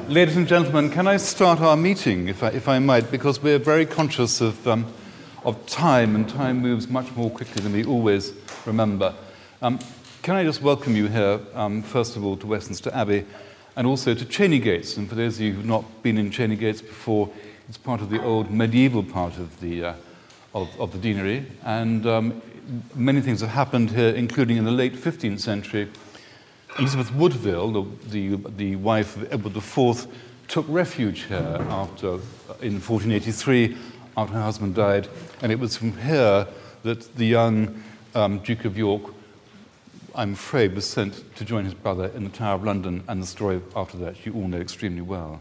Ladies and gentlemen, can I start our meeting, if I might, because we're very conscious of time, and time moves much more quickly than we always remember. Can I just welcome you here, first of all, to Westminster Abbey, and also to Cheyne Gates. And for those of you who've not been in Cheyne Gates before, it's part of the old medieval part of the deanery, and many things have happened here, including in the late 15th century. Elizabeth Woodville, the wife of Edward IV, took refuge here in 1483, after her husband died, and it was from here that the young Duke of York, I'm afraid, was sent to join his brother in the Tower of London, and the story after that you all know extremely well.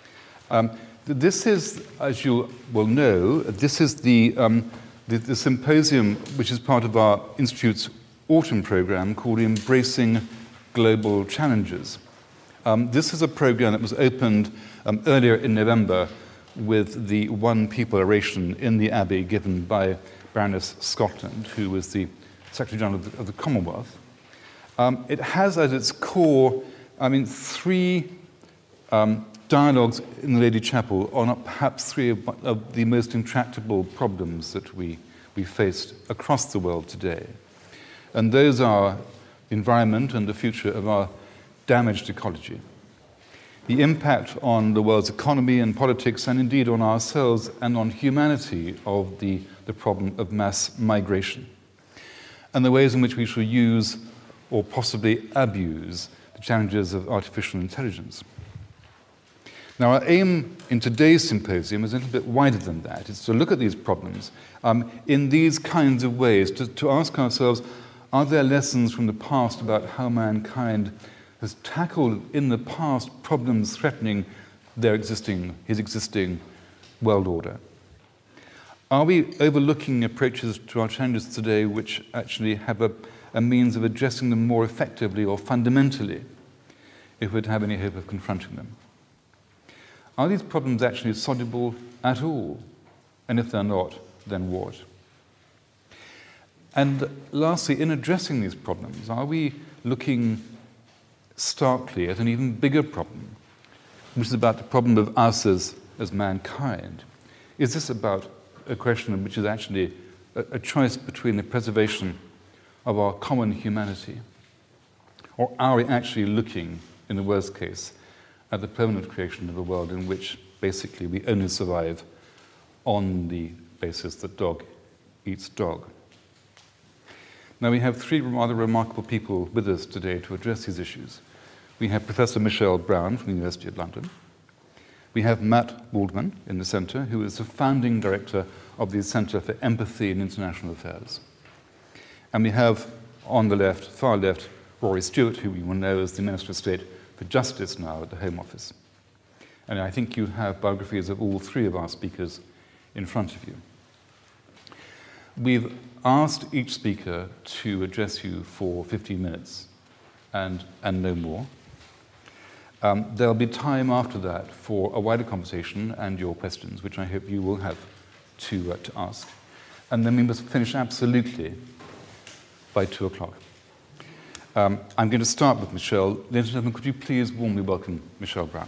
This is, as you will know, this is the symposium which is part of our Institute's autumn programme called Embracing Global Challenges. This is a program that was opened earlier in November with the One People oration in the Abbey given by Baroness Scotland, who was the Secretary General of the Commonwealth. It has at its core, three dialogues in the Lady Chapel on perhaps three of the most intractable problems that we face across the world today. And those are environment and the future of our damaged ecology, the impact on the world's economy and politics, and indeed on ourselves and on humanity of the problem of mass migration, and the ways in which we shall use or possibly abuse the challenges of artificial intelligence. Now, our aim in today's symposium is a little bit wider than that. It's to look at these problems in these kinds of ways, to ask ourselves, are there lessons from the past about how mankind has tackled in the past problems threatening his existing world order? Are we overlooking approaches to our challenges today which actually have a means of addressing them more effectively or fundamentally, if we'd have any hope of confronting them? Are these problems actually soluble at all? And if they're not, then what? And lastly, in addressing these problems, are we looking starkly at an even bigger problem, which is about the problem of us as mankind? Is this about a question which is actually a choice between the preservation of our common humanity, or are we actually looking, in the worst case, at the permanent creation of a world in which basically we only survive on the basis that dog eats dog? Now, we have three rather remarkable people with us today to address these issues. We have Professor Michelle Brown from the University of London. We have Matt Waldman in the centre, who is the founding director of the Centre for Empathy in International Affairs. And we have, on the left, far left, Rory Stewart, who you will know as the Minister of State for Justice now at the Home Office. And I think you have biographies of all three of our speakers in front of you. We've asked each speaker to address you for 15 minutes and no more. There'll be time after that for a wider conversation and your questions, which I hope you will have to ask. And then we must finish absolutely by 2 o'clock. I'm going to start with Michelle. Ladies and gentlemen, could you please warmly welcome Michelle Brown?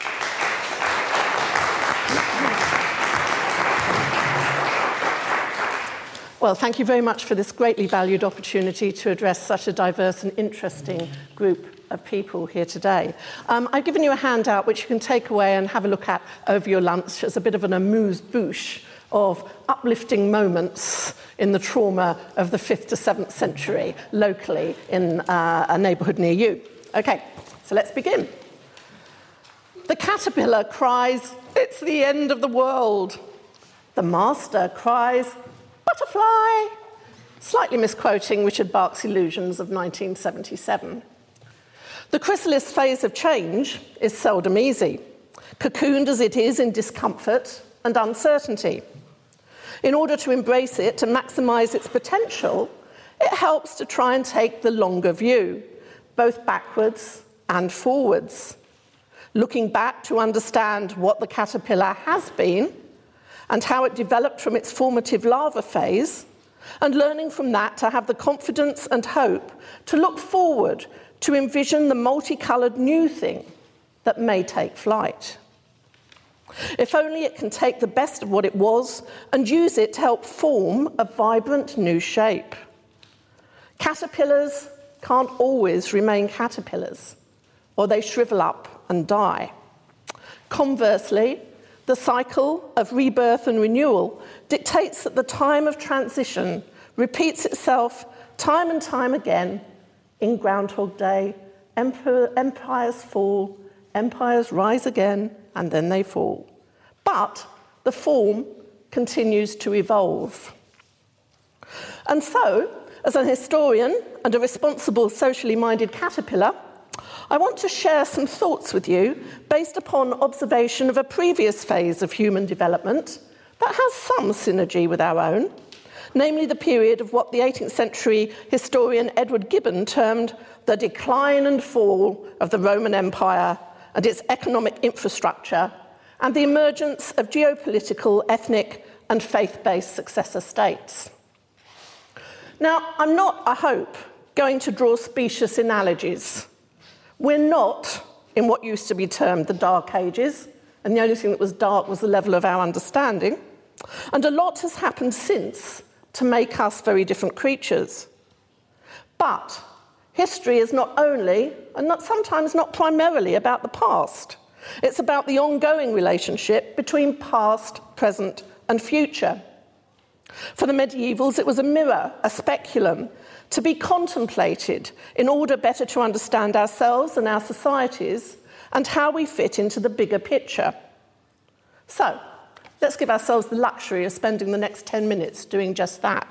Well, thank you very much for this greatly valued opportunity to address such a diverse and interesting group of people here today. I've given you a handout which you can take away and have a look at over your lunch as a bit of an amuse-bouche of uplifting moments in the trauma of the 5th to 7th century locally in a neighbourhood near you. Okay, so let's begin. The caterpillar cries, "It's the end of the world." The master cries, "Butterfly," slightly misquoting Richard Bach's Illusions of 1977. The chrysalis phase of change is seldom easy, cocooned as it is in discomfort and uncertainty. In order to embrace it, to maximise its potential, it helps to try and take the longer view, both backwards and forwards. Looking back to understand what the caterpillar has been and how it developed from its formative larva phase, and learning from that to have the confidence and hope to look forward, to envision the multicoloured new thing that may take flight. If only it can take the best of what it was and use it to help form a vibrant new shape. Caterpillars can't always remain caterpillars, or they shrivel up and die. Conversely, the cycle of rebirth and renewal dictates that the time of transition repeats itself time and time again in Groundhog Day. Empires fall, empires rise again, and then they fall. But the form continues to evolve. And so, as an historian and a responsible, socially minded caterpillar, I want to share some thoughts with you based upon observation of a previous phase of human development that has some synergy with our own, namely the period of what the 18th century historian Edward Gibbon termed the decline and fall of the Roman Empire and its economic infrastructure, and the emergence of geopolitical, ethnic, and faith-based successor states. Now, I'm not, I hope, going to draw specious analogies. We're not in what used to be termed the Dark Ages, and the only thing that was dark was the level of our understanding. And a lot has happened since to make us very different creatures. But history is not only, and sometimes not primarily, about the past. It's about the ongoing relationship between past, present, and future. For the medievals, it was a mirror, a speculum, to be contemplated in order better to understand ourselves and our societies and how we fit into the bigger picture. So, let's give ourselves the luxury of spending the next 10 minutes doing just that.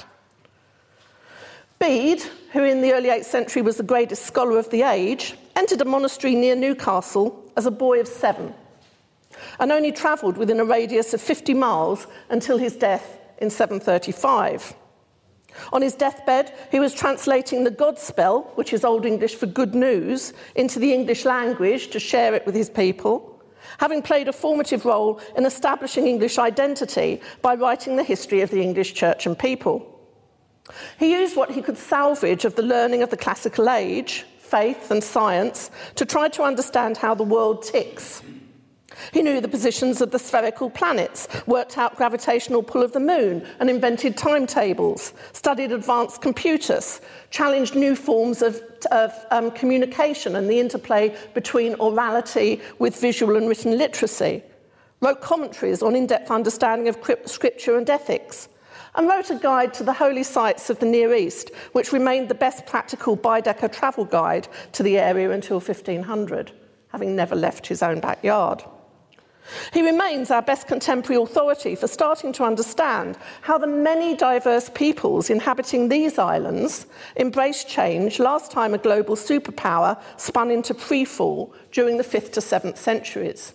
Bede, who in the early 8th century was the greatest scholar of the age, entered a monastery near Newcastle as a boy of 7 and only travelled within a radius of 50 miles until his death in 735. On his deathbed, he was translating the Godspell, which is Old English for good news, into the English language to share it with his people, having played a formative role in establishing English identity by writing the history of the English church and people. He used what he could salvage of the learning of the classical age, faith and science, to try to understand how the world ticks. He knew the positions of the spherical planets, worked out gravitational pull of the moon, and invented timetables, studied advanced computers, challenged new forms of communication and the interplay between orality with visual and written literacy, wrote commentaries on in-depth understanding of scripture and ethics, and wrote a guide to the holy sites of the Near East, which remained the best practical Baedeker travel guide to the area until 1500, having never left his own backyard. He remains our best contemporary authority for starting to understand how the many diverse peoples inhabiting these islands embraced change last time a global superpower spun into freefall during the 5th to 7th centuries.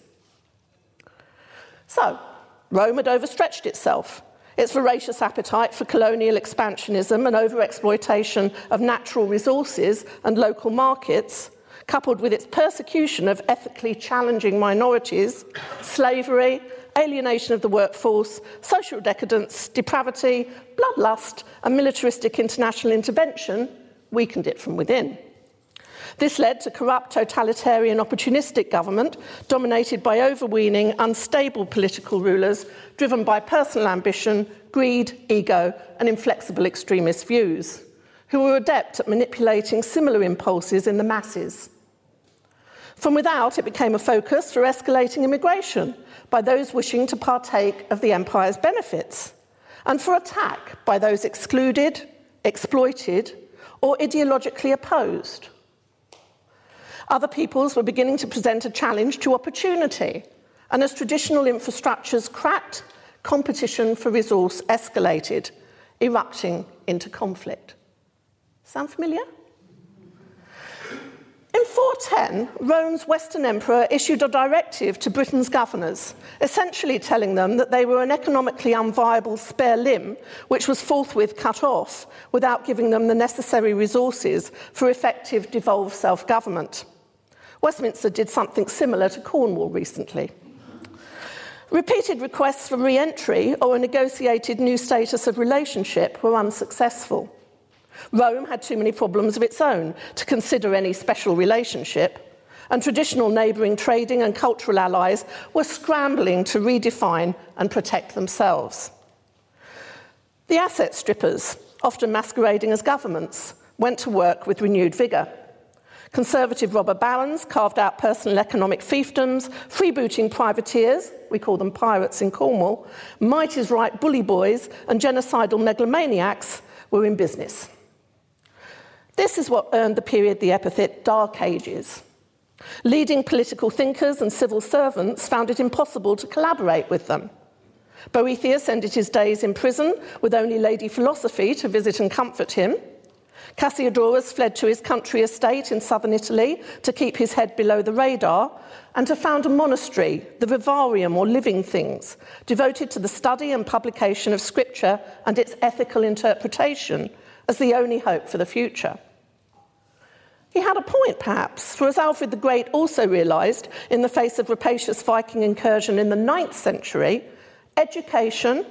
So, Rome had overstretched itself. Its voracious appetite for colonial expansionism and overexploitation of natural resources and local markets, coupled with its persecution of ethically challenging minorities, slavery, alienation of the workforce, social decadence, depravity, bloodlust, and militaristic international intervention, weakened it from within. This led to corrupt, totalitarian, opportunistic government dominated by overweening, unstable political rulers driven by personal ambition, greed, ego, and inflexible extremist views, who were adept at manipulating similar impulses in the masses. From without, it became a focus for escalating immigration by those wishing to partake of the empire's benefits, and for attack by those excluded, exploited, or ideologically opposed. Other peoples were beginning to present a challenge to opportunity, and as traditional infrastructures cracked, competition for resource escalated, erupting into conflict. Sound familiar? In 410, Rome's Western Emperor issued a directive to Britain's governors, essentially telling them that they were an economically unviable spare limb, which was forthwith cut off, without giving them the necessary resources for effective devolved self-government. Westminster did something similar to Cornwall recently. Repeated requests for re-entry or a negotiated new status of relationship were unsuccessful. Rome had too many problems of its own to consider any special relationship, and traditional neighbouring trading and cultural allies were scrambling to redefine and protect themselves. The asset strippers, often masquerading as governments, went to work with renewed vigour. Conservative robber barons carved out personal economic fiefdoms, freebooting privateers, we call them pirates in Cornwall, might is right bully boys and genocidal megalomaniacs were in business. This is what earned the period the epithet Dark Ages. Leading political thinkers and civil servants found it impossible to collaborate with them. Boethius ended his days in prison with only Lady Philosophy to visit and comfort him. Cassiodorus fled to his country estate in southern Italy to keep his head below the radar and to found a monastery, the Vivarium or Living Things, devoted to the study and publication of scripture and its ethical interpretation as the only hope for the future. He had a point, perhaps, for as Alfred the Great also realised in the face of rapacious Viking incursion in the 9th century, education,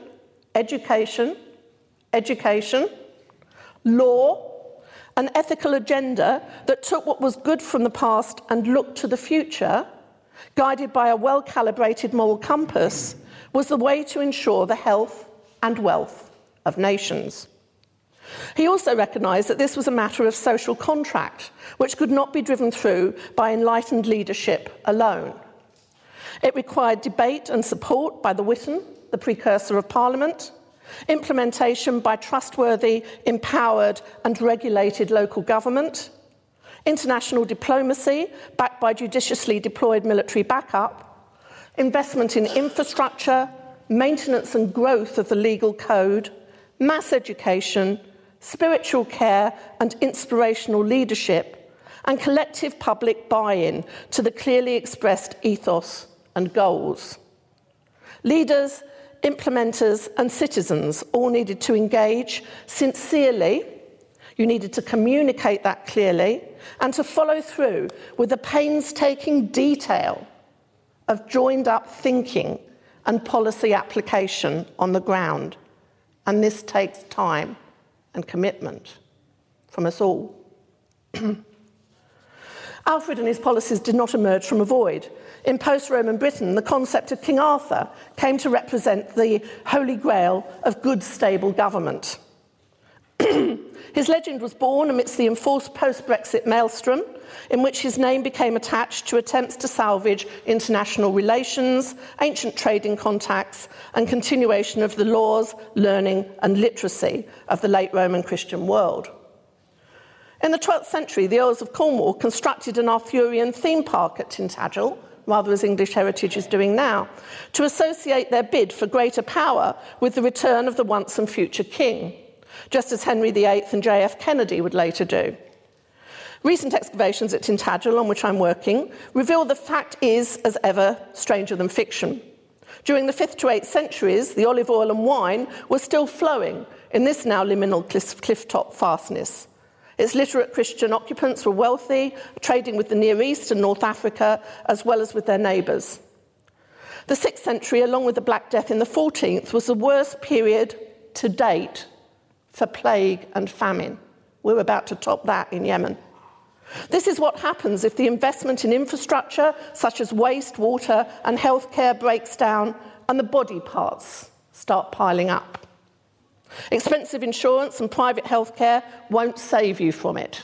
law, an ethical agenda that took what was good from the past and looked to the future, guided by a well-calibrated moral compass, was the way to ensure the health and wealth of nations. He also recognised that this was a matter of social contract, which could not be driven through by enlightened leadership alone. It required debate and support by the Witan, the precursor of Parliament, implementation by trustworthy, empowered and regulated local government, international diplomacy backed by judiciously deployed military backup, investment in infrastructure, maintenance and growth of the legal code, mass education, spiritual care and inspirational leadership, and collective public buy-in to the clearly expressed ethos and goals. Leaders, implementers and citizens all needed to engage sincerely. You needed to communicate that clearly and to follow through with the painstaking detail of joined-up thinking and policy application on the ground. And this takes time and commitment from us all. Alfred and his policies did not emerge from a void. In post-Roman Britain, the concept of King Arthur came to represent the holy grail of good, stable government. His legend was born amidst the enforced post-Brexit maelstrom, in which his name became attached to attempts to salvage international relations, ancient trading contacts, and continuation of the laws, learning, and literacy of the late Roman Christian world. In the 12th century, the Earls of Cornwall constructed an Arthurian theme park at Tintagel, rather as English Heritage is doing now, to associate their bid for greater power with the return of the once and future king, just as Henry VIII and J.F. Kennedy would later do. Recent excavations at Tintagel, on which I'm working, reveal the fact is, as ever, stranger than fiction. During the 5th to 8th centuries, the olive oil and wine were still flowing in this now liminal cliff-top fastness. Its literate Christian occupants were wealthy, trading with the Near East and North Africa, as well as with their neighbours. The 6th century, along with the Black Death in the 14th, was the worst period to date for plague and famine. We're about to top that in Yemen. This is what happens if the investment in infrastructure, such as waste, water and healthcare, breaks down and the body parts start piling up. Expensive insurance and private healthcare won't save you from it.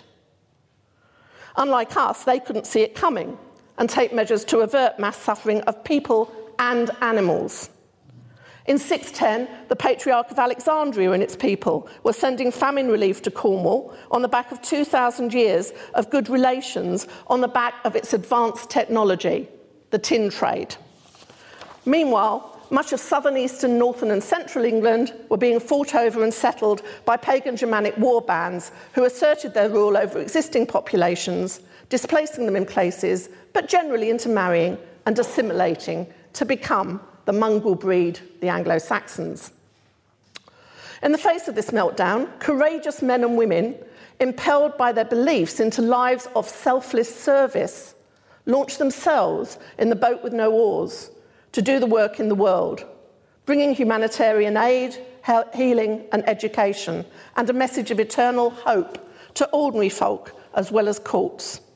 Unlike us, they couldn't see it coming and take measures to avert mass suffering of people and animals. In 610, the Patriarch of Alexandria and its people were sending famine relief to Cornwall on the back of 2,000 years of good relations on the back of its advanced technology, the tin trade. Meanwhile, much of southern, eastern, northern and central England were being fought over and settled by pagan Germanic war bands who asserted their rule over existing populations, displacing them in places, but generally intermarrying and assimilating to become the mongrel breed, the Anglo-Saxons. In the face of this meltdown, courageous men and women, impelled by their beliefs into lives of selfless service, launched themselves in the boat with no oars to do the work in the world, bringing humanitarian aid, healing and education, and a message of eternal hope to ordinary folk as well as courts.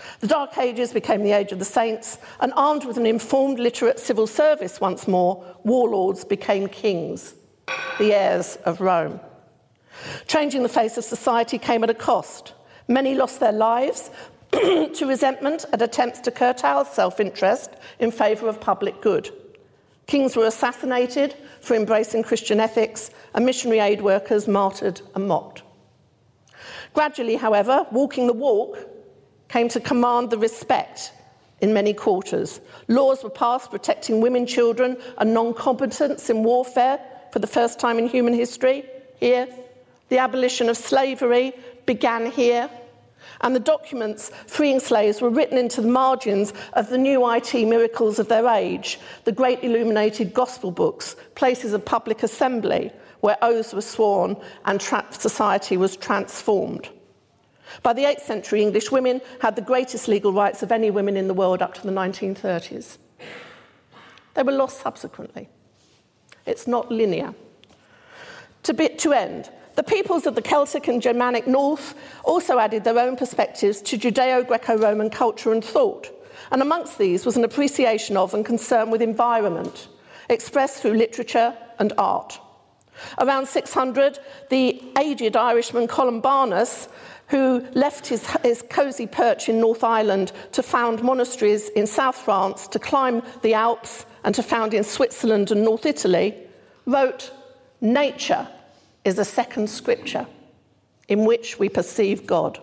The Dark Ages became the age of the saints, and armed with an informed, literate civil service once more, warlords became kings, the heirs of Rome. Changing the face of society came at a cost. Many lost their lives to resentment at attempts to curtail self-interest in favour of public good. Kings were assassinated for embracing Christian ethics, and missionary aid workers martyred and mocked. Gradually, however, walking the walk came to command the respect in many quarters. Laws were passed protecting women, children, and non-combatants in warfare for the first time in human history here. The abolition of slavery began here. And the documents freeing slaves were written into the margins of the new IT miracles of their age, the great illuminated gospel books, places of public assembly where oaths were sworn and society was transformed. By the 8th century, English women had the greatest legal rights of any women in the world up to the 1930s. They were lost subsequently. It's not linear. To end, the peoples of the Celtic and Germanic North also added their own perspectives to Judeo-Greco-Roman culture and thought, and amongst these was an appreciation of and concern with environment, expressed through literature and art. Around 600, the aged Irishman Columbanus, who left his cosy perch in North Ireland to found monasteries in South France, to climb the Alps, and to found in Switzerland and North Italy, wrote, "Nature is a second scripture in which we perceive God."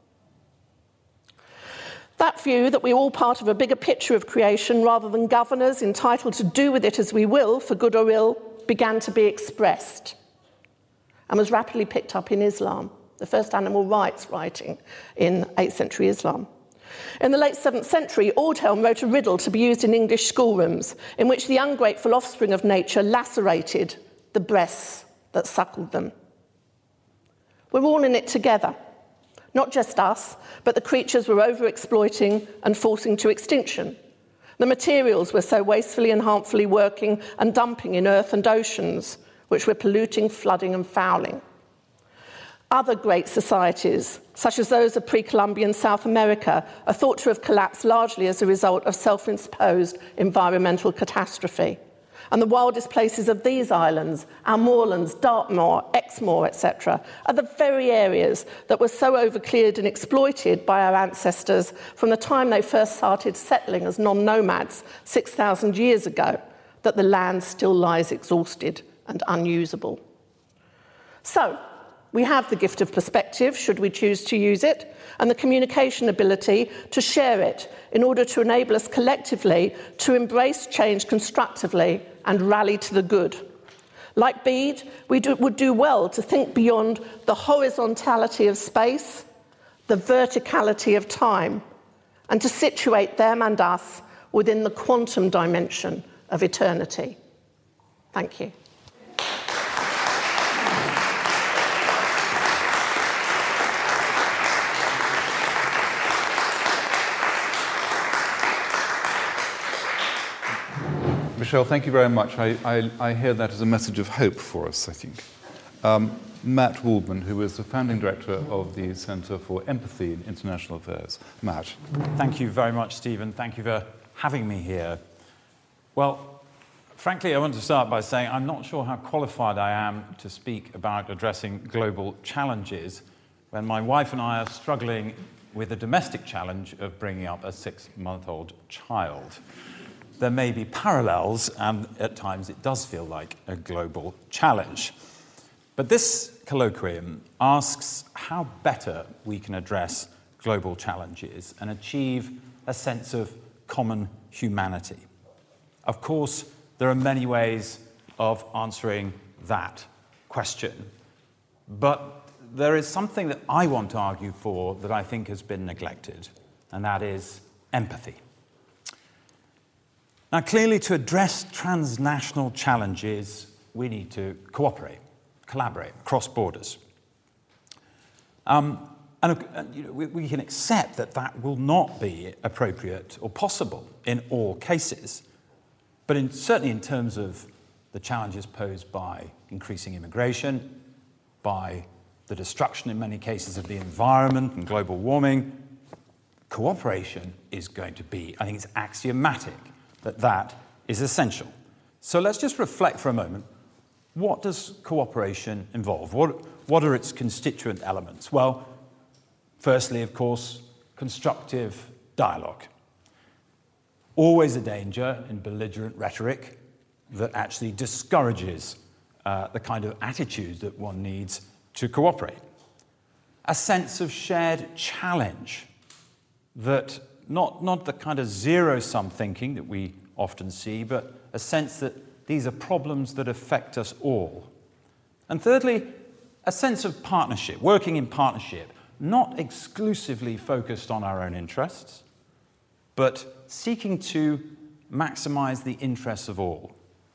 That view that we're all part of a bigger picture of creation rather than governors entitled to do with it as we will, for good or ill, began to be expressed and was rapidly picked up in Islam, the first animal rights writing in 8th century Islam. In the late 7th century, Aldhelm wrote a riddle to be used in English schoolrooms in which the ungrateful offspring of nature lacerated the breasts that suckled them. We're all in it together. Not just us, but the creatures we're overexploiting and forcing to extinction. The materials we're so wastefully and harmfully working and dumping in earth and oceans, which we're polluting, flooding and fouling. Other great societies, such as those of pre-Columbian South America, are thought to have collapsed largely as a result of self-imposed environmental catastrophe. And the wildest places of these islands, our moorlands, Dartmoor, Exmoor, etc., are the very areas that were so overcleared and exploited by our ancestors from the time they first started settling as non-nomads 6,000 years ago, that the land still lies exhausted and unusable. So, we have the gift of perspective, should we choose to use it, and the communication ability to share it in order to enable us collectively to embrace change constructively and rally to the good. Like Bede, we would do well to think beyond the horizontality of space, the verticality of time, and to situate them and us within the quantum dimension of eternity. Thank you. Michelle, thank you very much. I hear that as a message of hope for us, I think. Matt Waldman, who is the founding director of the Centre for Empathy in International Affairs. Matt. Thank you very much, Stephen. Thank you for having me here. Well, frankly, I want to start by saying I'm not sure how qualified I am to speak about addressing global challenges when my wife and I are struggling with the domestic challenge of bringing up a 6-month-old child. There may be parallels, and at times it does feel like a global challenge. But this colloquium asks how better we can address global challenges and achieve a sense of common humanity. Of course, there are many ways of answering that question. But there is something that I want to argue for that I think has been neglected, and that is empathy. Now, clearly, to address transnational challenges, we need to cooperate, collaborate, cross borders. We can accept that that will not be appropriate or possible in all cases, but certainly in terms of the challenges posed by increasing immigration, by the destruction in many cases of the environment and global warming, cooperation is going to be. I think it's axiomatic that that is essential. So let's just reflect for a moment. What does cooperation involve? What are its constituent elements? Well, firstly, of course, constructive dialogue. Always a danger in belligerent rhetoric that actually discourages the kind of attitudes that one needs to cooperate. A sense of shared challenge, that not the kind of zero-sum thinking that we often see, but a sense that these are problems that affect us all. And thirdly, a sense of partnership, working in partnership, not exclusively focused on our own interests, but seeking to maximize the interests of all.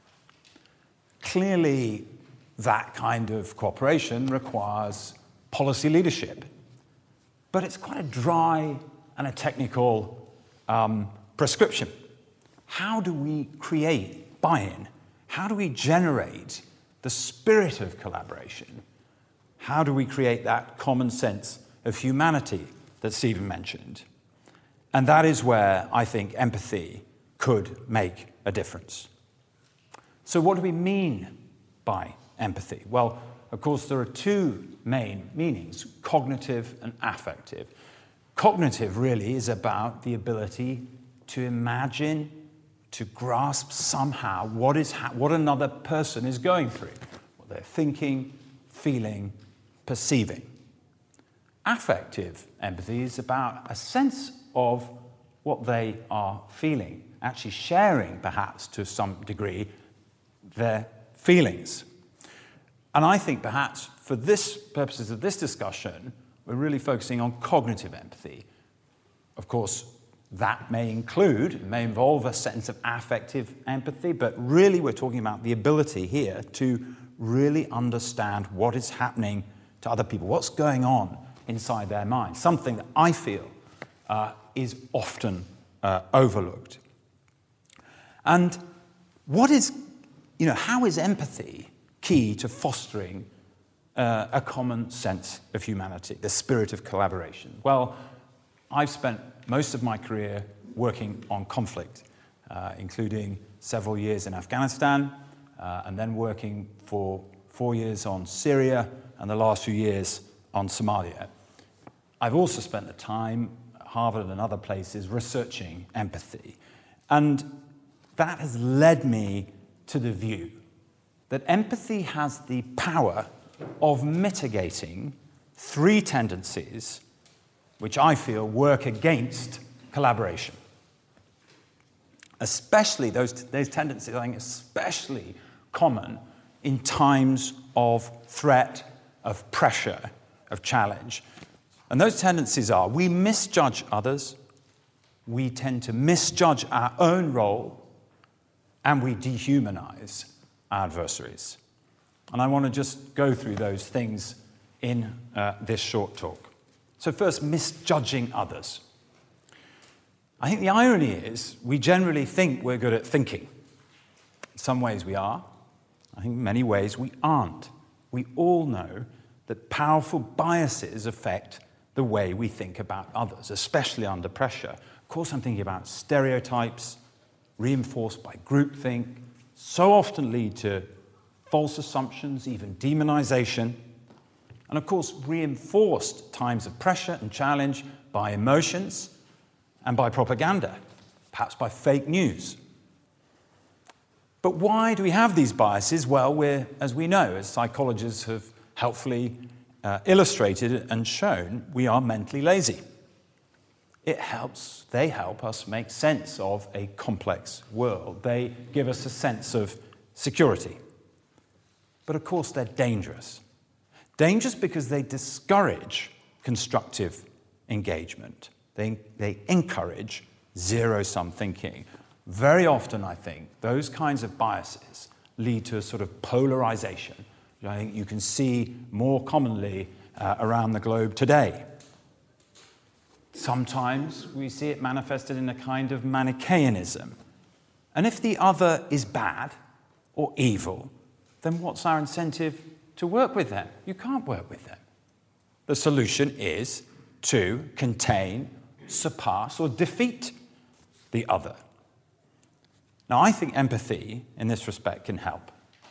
Clearly, that kind of cooperation requires policy leadership, but it's quite a dry and a technical prescription. How do we create buy-in? How do we generate the spirit of collaboration? How do we create that common sense of humanity that Stephen mentioned? And that is where I think empathy could make a difference. So what do we mean by empathy? Well, of course, there are two main meanings, cognitive and affective. Cognitive really is about the ability to imagine, to grasp somehow what another person is going through, what they're thinking, feeling, perceiving. Affective empathy is about a sense of what they are feeling, actually sharing, perhaps to some degree, their feelings. And I think perhaps for purposes of this discussion, we're really focusing on cognitive empathy. Of course, that may involve a sense of affective empathy, but really we're talking about the ability here to really understand what is happening to other people, what's going on inside their mind, something that I feel is often overlooked. And how is empathy key to fostering a common sense of humanity, the spirit of collaboration? Well, I've spent most of my career working on conflict, including several years in Afghanistan, and then working for 4 years on Syria, and the last few years on Somalia. I've also spent the time at Harvard and other places researching empathy. And that has led me to the view that empathy has the power of mitigating three tendencies which I feel work against collaboration. Especially those tendencies, I think, especially common in times of threat, of pressure, of challenge. And those tendencies are, we misjudge others, we tend to misjudge our own role, and we dehumanize our adversaries. And I want to just go through those things in this short talk. So first, misjudging others. I think the irony is we generally think we're good at thinking. In some ways we are. I think in many ways we aren't. We all know that powerful biases affect the way we think about others, especially under pressure. Of course, I'm thinking about stereotypes reinforced by groupthink, so often lead to false assumptions, even demonization, and of course reinforced times of pressure and challenge by emotions and by propaganda, perhaps by fake news. But why do we have these biases? Well, as we know, as psychologists have helpfully illustrated and shown, we are mentally lazy. They help us make sense of a complex world. They give us a sense of security. But of course, they're dangerous. Dangerous because they discourage constructive engagement. They encourage zero-sum thinking. Very often, I think, those kinds of biases lead to a sort of polarization, which I think you can see more commonly around the globe today. Sometimes we see it manifested in a kind of Manichaeanism. And if the other is bad or evil, then what's our incentive to work with them? You can't work with them. The solution is to contain surpass or defeat the other. Now, I think empathy, in this respect, can help.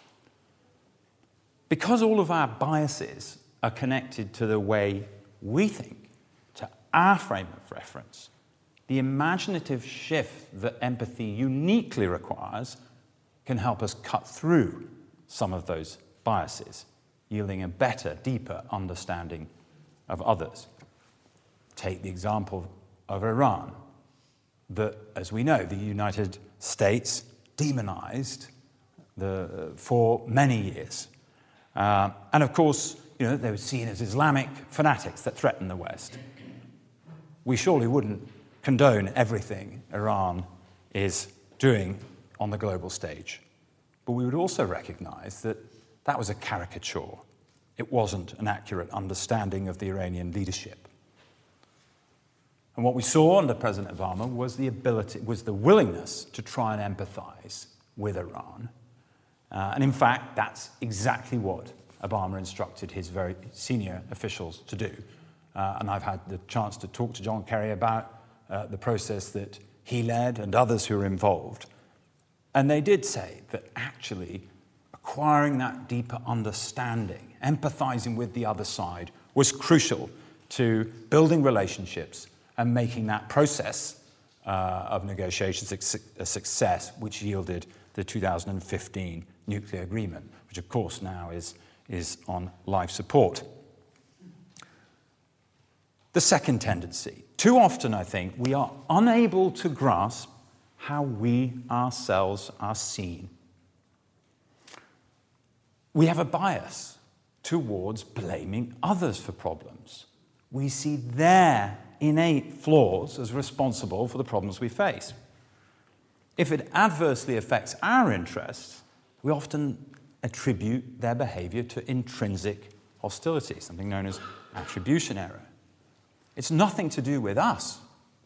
Because all of our biases are connected to the way we think, to our frame of reference, the imaginative shift that empathy uniquely requires can help us cut through some of those biases, yielding a better, deeper understanding of others. Take the example of Iran, that, as we know, the United States demonized for many years. And of course, they were seen as Islamic fanatics that threatened the West. We surely wouldn't condone everything Iran is doing on the global stage. But we would also recognize that that was a caricature. It wasn't an accurate understanding of the Iranian leadership. And what we saw under President Obama was the willingness to try and empathize with Iran. And in fact, that's exactly what Obama instructed his very senior officials to do. And I've had the chance to talk to John Kerry about the process that he led and others who were involved. And they did say that actually acquiring that deeper understanding, empathizing with the other side, was crucial to building relationships and making that process of negotiations a success, which yielded the 2015 nuclear agreement, which of course now is on life support. The second tendency. Too often, I think, we are unable to grasp how we ourselves are seen. We have a bias towards blaming others for problems. We see their innate flaws as responsible for the problems we face. If it adversely affects our interests, we often attribute their behavior to intrinsic hostility, something known as attribution error. It's nothing to do with us.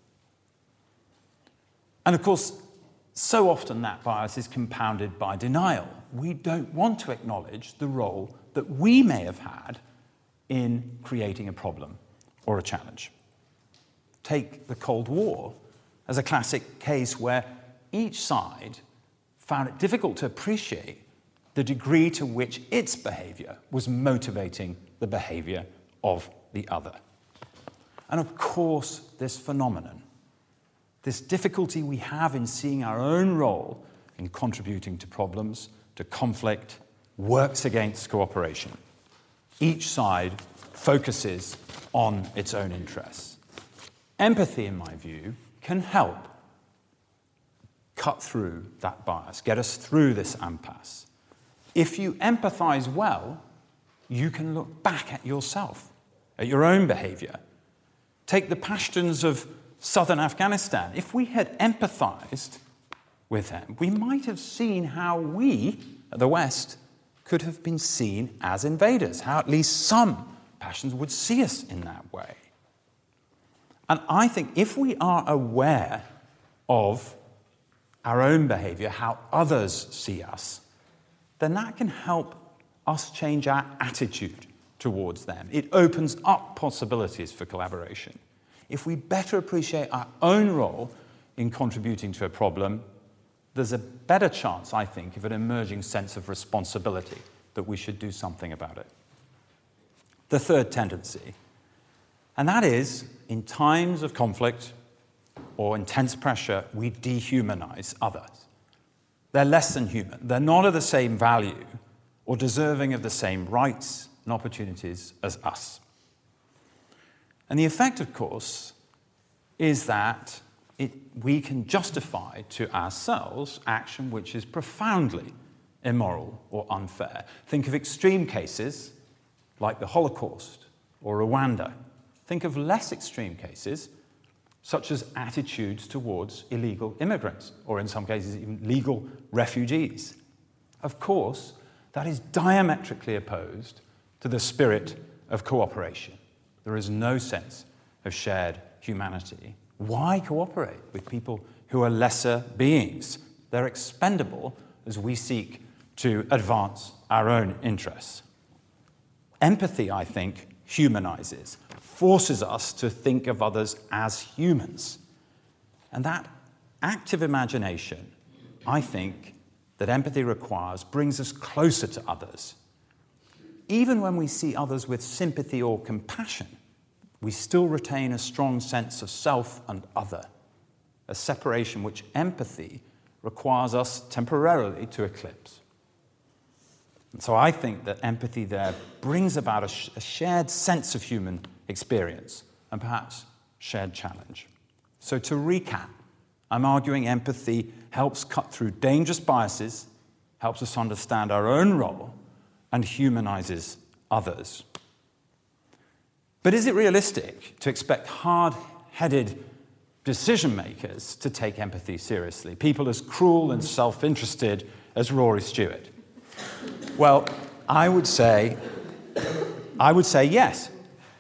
And of course, so often that bias is compounded by denial. We don't want to acknowledge the role that we may have had in creating a problem or a challenge. Take the Cold War as a classic case where each side found it difficult to appreciate the degree to which its behavior was motivating the behavior of the other. And of course, this phenomenon, this difficulty we have in seeing our own role in contributing to problems, to conflict, works against cooperation. Each side focuses on its own interests. Empathy, in my view, can help cut through that bias, get us through this impasse. If you empathize well, you can look back at yourself, at your own behavior. Take the Pashtuns of southern Afghanistan. If we had empathized with them, we might have seen how we, the West, could have been seen as invaders, how at least some Pashtuns would see us in that way. And I think if we are aware of our own behavior, how others see us, then that can help us change our attitude towards them. It opens up possibilities for collaboration. If we better appreciate our own role in contributing to a problem, there's a better chance, I think, of an emerging sense of responsibility that we should do something about it. The third tendency, and that is, in times of conflict or intense pressure, we dehumanize others. They're less than human. They're not of the same value or deserving of the same rights and opportunities as us. And the effect, of course, is that we can justify to ourselves action which is profoundly immoral or unfair. Think of extreme cases like the Holocaust or Rwanda. Think of less extreme cases such as attitudes towards illegal immigrants, or in some cases even legal refugees. Of course, that is diametrically opposed to the spirit of cooperation. There is no sense of shared humanity. Why cooperate with people who are lesser beings? They're expendable as we seek to advance our own interests. Empathy, I think, humanizes, forces us to think of others as humans. And that active imagination, I think, that empathy requires brings us closer to others. Even when we see others with sympathy or compassion, we still retain a strong sense of self and other, a separation which empathy requires us temporarily to eclipse. And so I think that empathy there brings about a shared sense of human experience and perhaps shared challenge. So to recap, I'm arguing empathy helps cut through dangerous biases, helps us understand our own role, and humanizes others. But is it realistic to expect hard-headed decision makers to take empathy seriously? People as cruel and self-interested as Rory Stewart? Well, I would say yes.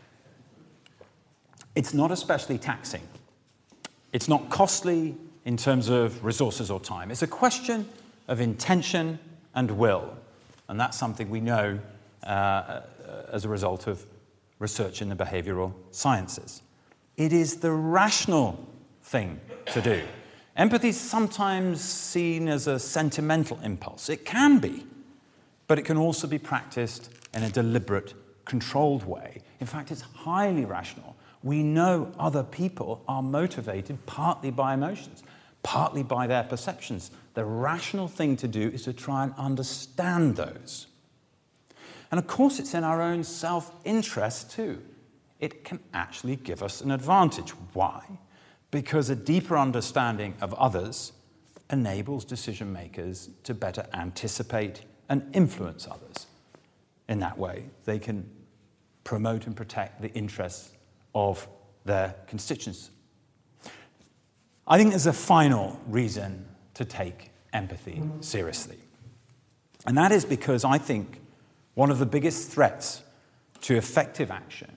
It's not especially taxing. It's not costly in terms of resources or time. It's a question of intention and will. And that's something we know as a result of research in the behavioral sciences. It is the rational thing to do. Empathy is sometimes seen as a sentimental impulse. It can be, but it can also be practiced in a deliberate, controlled way. In fact, it's highly rational. We know other people are motivated partly by emotions, partly by their perceptions. The rational thing to do is to try and understand those. And of course, it's in our own self-interest too. It can actually give us an advantage. Why? Because a deeper understanding of others enables decision makers to better anticipate and influence others. In that way, they can promote and protect the interests of their constituents. I think there's a final reason to take empathy seriously. And that is because I think one of the biggest threats to effective action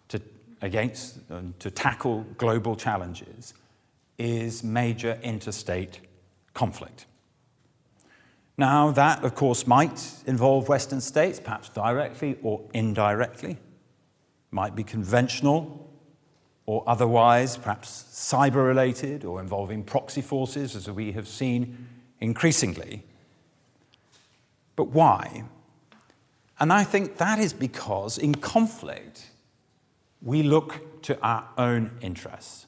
to tackle global challenges is major interstate conflict. Now, that, of course, might involve Western states, perhaps directly or indirectly, might be conventional or otherwise, perhaps cyber-related or involving proxy forces, as we have seen increasingly. But why? And I think that is because in conflict, we look to our own interests.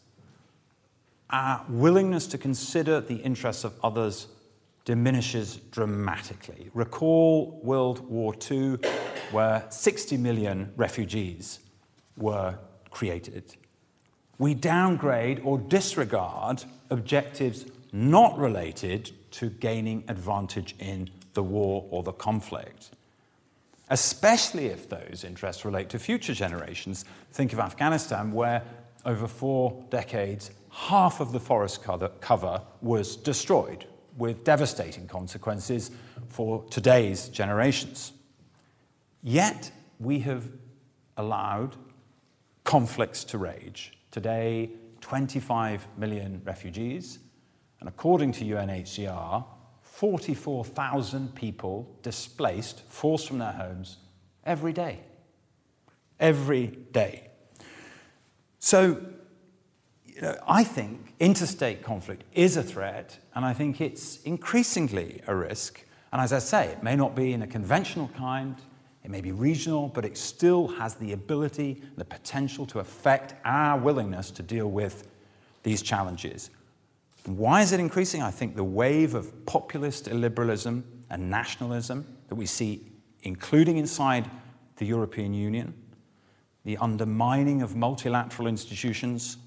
Our willingness to consider the interests of others diminishes dramatically. Recall World War II, where 60 million refugees were created. We downgrade or disregard objectives not related to gaining advantage in the war or the conflict, especially if those interests relate to future generations. Think of Afghanistan, where over 4 decades, half of the forest cover was destroyed, with devastating consequences for today's generations. Yet, we have allowed conflicts to rage. Today, 25 million refugees, and according to UNHCR, 44,000 people displaced, forced from their homes, every day. Every day. So, I think interstate conflict is a threat, and I think it's increasingly a risk. And as I say, it may not be in a conventional kind, it may be regional, but it still has the ability, the potential to affect our willingness to deal with these challenges. And why is it increasing? I think the wave of populist illiberalism and nationalism that we see, including inside the European Union, the undermining of multilateral institutions,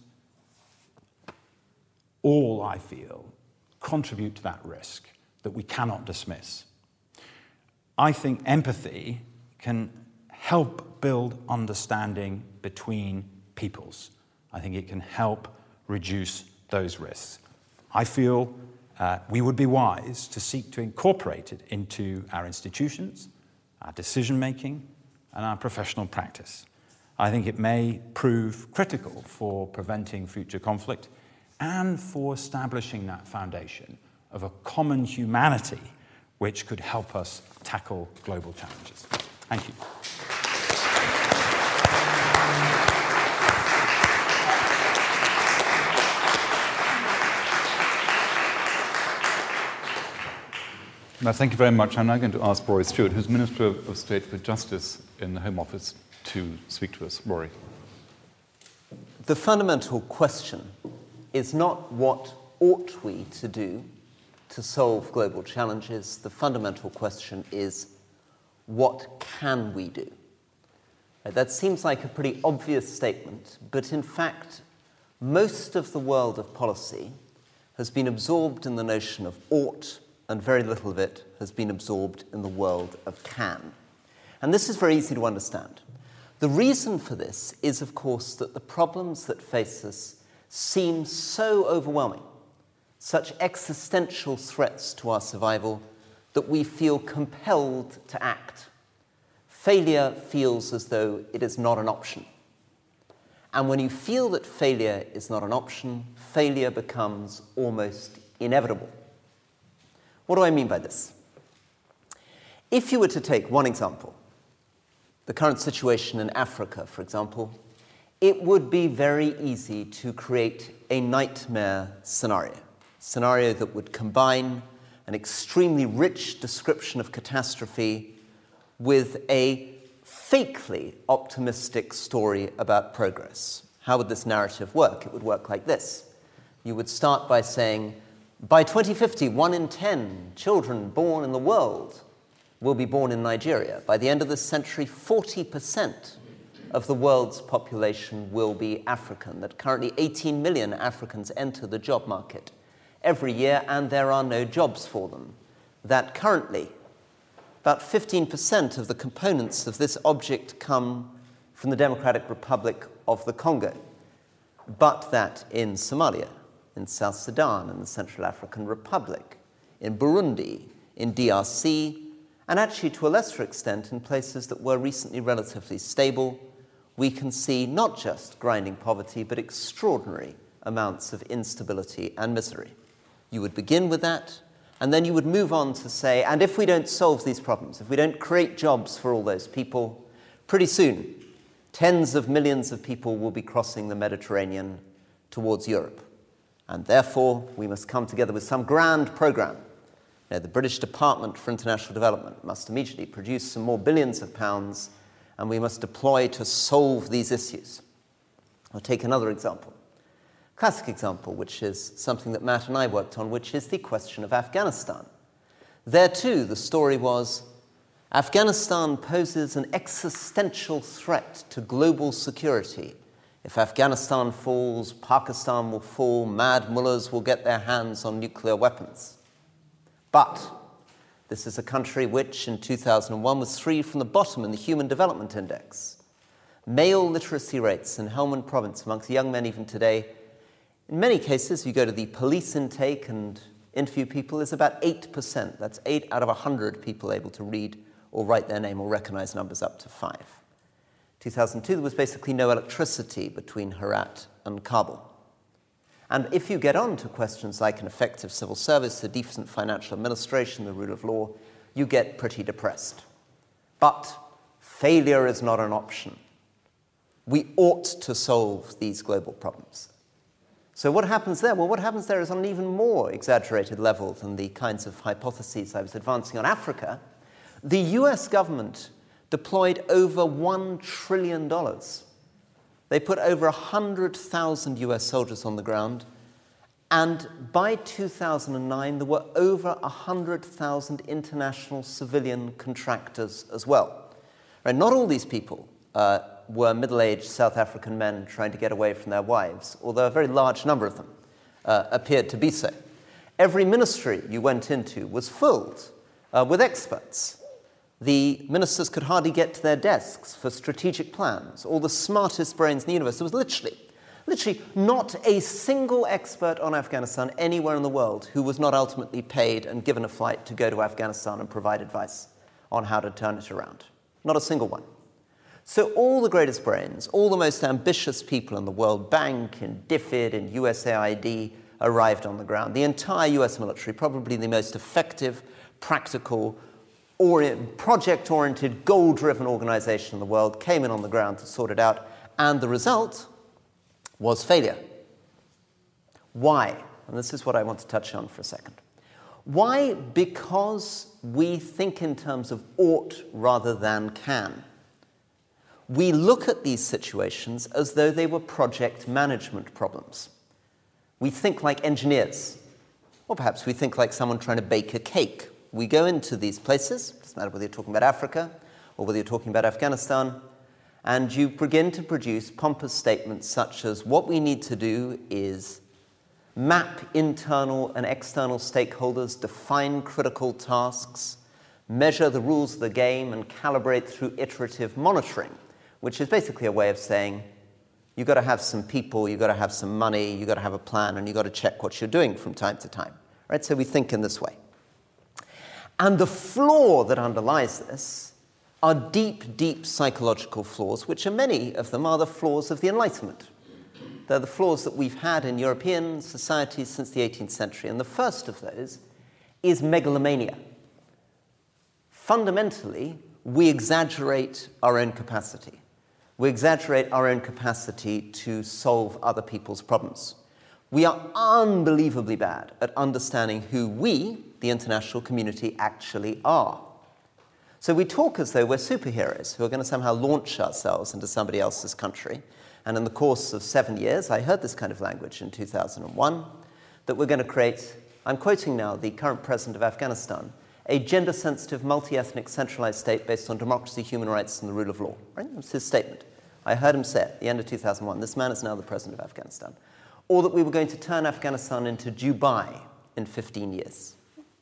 all, I feel, contribute to that risk that we cannot dismiss. I think empathy can help build understanding between peoples. I think it can help reduce those risks. I feel we would be wise to seek to incorporate it into our institutions, our decision-making, and our professional practice. I think it may prove critical for preventing future conflict and for establishing that foundation of a common humanity which could help us tackle global challenges. Thank you. Now, thank you very much. I'm now going to ask Rory Stewart, who's Minister of State for Justice in the Home Office, to speak to us. Rory. The fundamental question is not what ought we to do to solve global challenges. The fundamental question is what can we do? That seems like a pretty obvious statement, but in fact, most of the world of policy has been absorbed in the notion of ought, and very little of it has been absorbed in the world of can. And this is very easy to understand. The reason for this is, of course, that the problems that face us seem so overwhelming, such existential threats to our survival, that we feel compelled to act. Failure feels as though it is not an option. And when you feel that failure is not an option, failure becomes almost inevitable. What do I mean by this? If you were to take one example, the current situation in Africa, for example, it would be very easy to create a nightmare scenario that would combine an extremely rich description of catastrophe with a fakely optimistic story about progress. How would this narrative work? It would work like this. You would start by saying, by 2050, 1 in 10 children born in the world will be born in Nigeria. By the end of this century, 40% of the world's population will be African. That currently 18 million Africans enter the job market every year, and there are no jobs for them. That currently about 15% of the components of this object come from the Democratic Republic of the Congo, but that in Somalia, in South Sudan, in the Central African Republic, in Burundi, in DRC, and actually to a lesser extent in places that were recently relatively stable, we can see not just grinding poverty, but extraordinary amounts of instability and misery. You would begin with that, and then you would move on to say, and if we don't solve these problems, if we don't create jobs for all those people, pretty soon, tens of millions of people will be crossing the Mediterranean towards Europe. And therefore, we must come together with some grand program. The British Department for International Development must immediately produce some more billions of pounds, and we must deploy to solve these issues. I'll take another example. Classic example, which is something that Matt and I worked on, which is the question of Afghanistan. There too, the story was, Afghanistan poses an existential threat to global security. If Afghanistan falls, Pakistan will fall, mad mullahs will get their hands on nuclear weapons. But this is a country which in 2001 was 3 from the bottom in the Human Development Index. Male literacy rates in Helmand province amongst young men even today, in many cases, you go to the police intake and interview people, is about 8%. That's 8 out of 100 people able to read or write their name or recognize numbers up to 5. 2002, there was basically no electricity between Herat and Kabul. And if you get on to questions like an effective civil service, a decent financial administration, the rule of law, you get pretty depressed. But failure is not an option. We ought to solve these global problems. So what happens there? Well, what happens there is on an even more exaggerated level than the kinds of hypotheses I was advancing on Africa. The US government deployed over $1 trillion. They put over 100,000 US soldiers on the ground, and by 2009, there were over 100,000 international civilian contractors as well. Right, not all these people were middle-aged South African men trying to get away from their wives, although a very large number of them appeared to be so. Every ministry you went into was filled with experts. The ministers could hardly get to their desks for strategic plans. All the smartest brains in the universe. There was literally not a single expert on Afghanistan anywhere in the world who was not ultimately paid and given a flight to go to Afghanistan and provide advice on how to turn it around. Not a single one. So all the greatest brains, all the most ambitious people in the World Bank, in DFID, in USAID, arrived on the ground. The entire US military, probably the most effective, practical, project-oriented, goal-driven organization in the world, came in on the ground to sort it out, and the result was failure. Why? And this is what I want to touch on for a second. Why? Because we think in terms of ought rather than can. We look at these situations as though they were project management problems. We think like engineers, or perhaps we think like someone trying to bake a cake. We go into these places, it doesn't matter whether you're talking about Africa or whether you're talking about Afghanistan, and you begin to produce pompous statements such as, what we need to do is map internal and external stakeholders, define critical tasks, measure the rules of the game, and calibrate through iterative monitoring, which is basically a way of saying, you've got to have some people, you've got to have some money, you've got to have a plan, and you've got to check what you're doing from time to time. Right? So we think in this way. And the flaw that underlies this are deep, deep psychological flaws, which are many of them are the flaws of the Enlightenment. They're the flaws that we've had in European societies since the 18th century. And the first of those is megalomania. Fundamentally, we exaggerate our own capacity. We exaggerate our own capacity to solve other people's problems. We are unbelievably bad at understanding who we, the international community, actually are. So we talk as though we're superheroes who are going to somehow launch ourselves into somebody else's country. And in the course of 7 years, I heard this kind of language in 2001, that we're going to create, I'm quoting now the current president of Afghanistan, a gender-sensitive, multi-ethnic, centralized state based on democracy, human rights, and the rule of law. Right? That's his statement. I heard him say it at the end of 2001. This man is now the president of Afghanistan. Or that we were going to turn Afghanistan into Dubai in 15 years.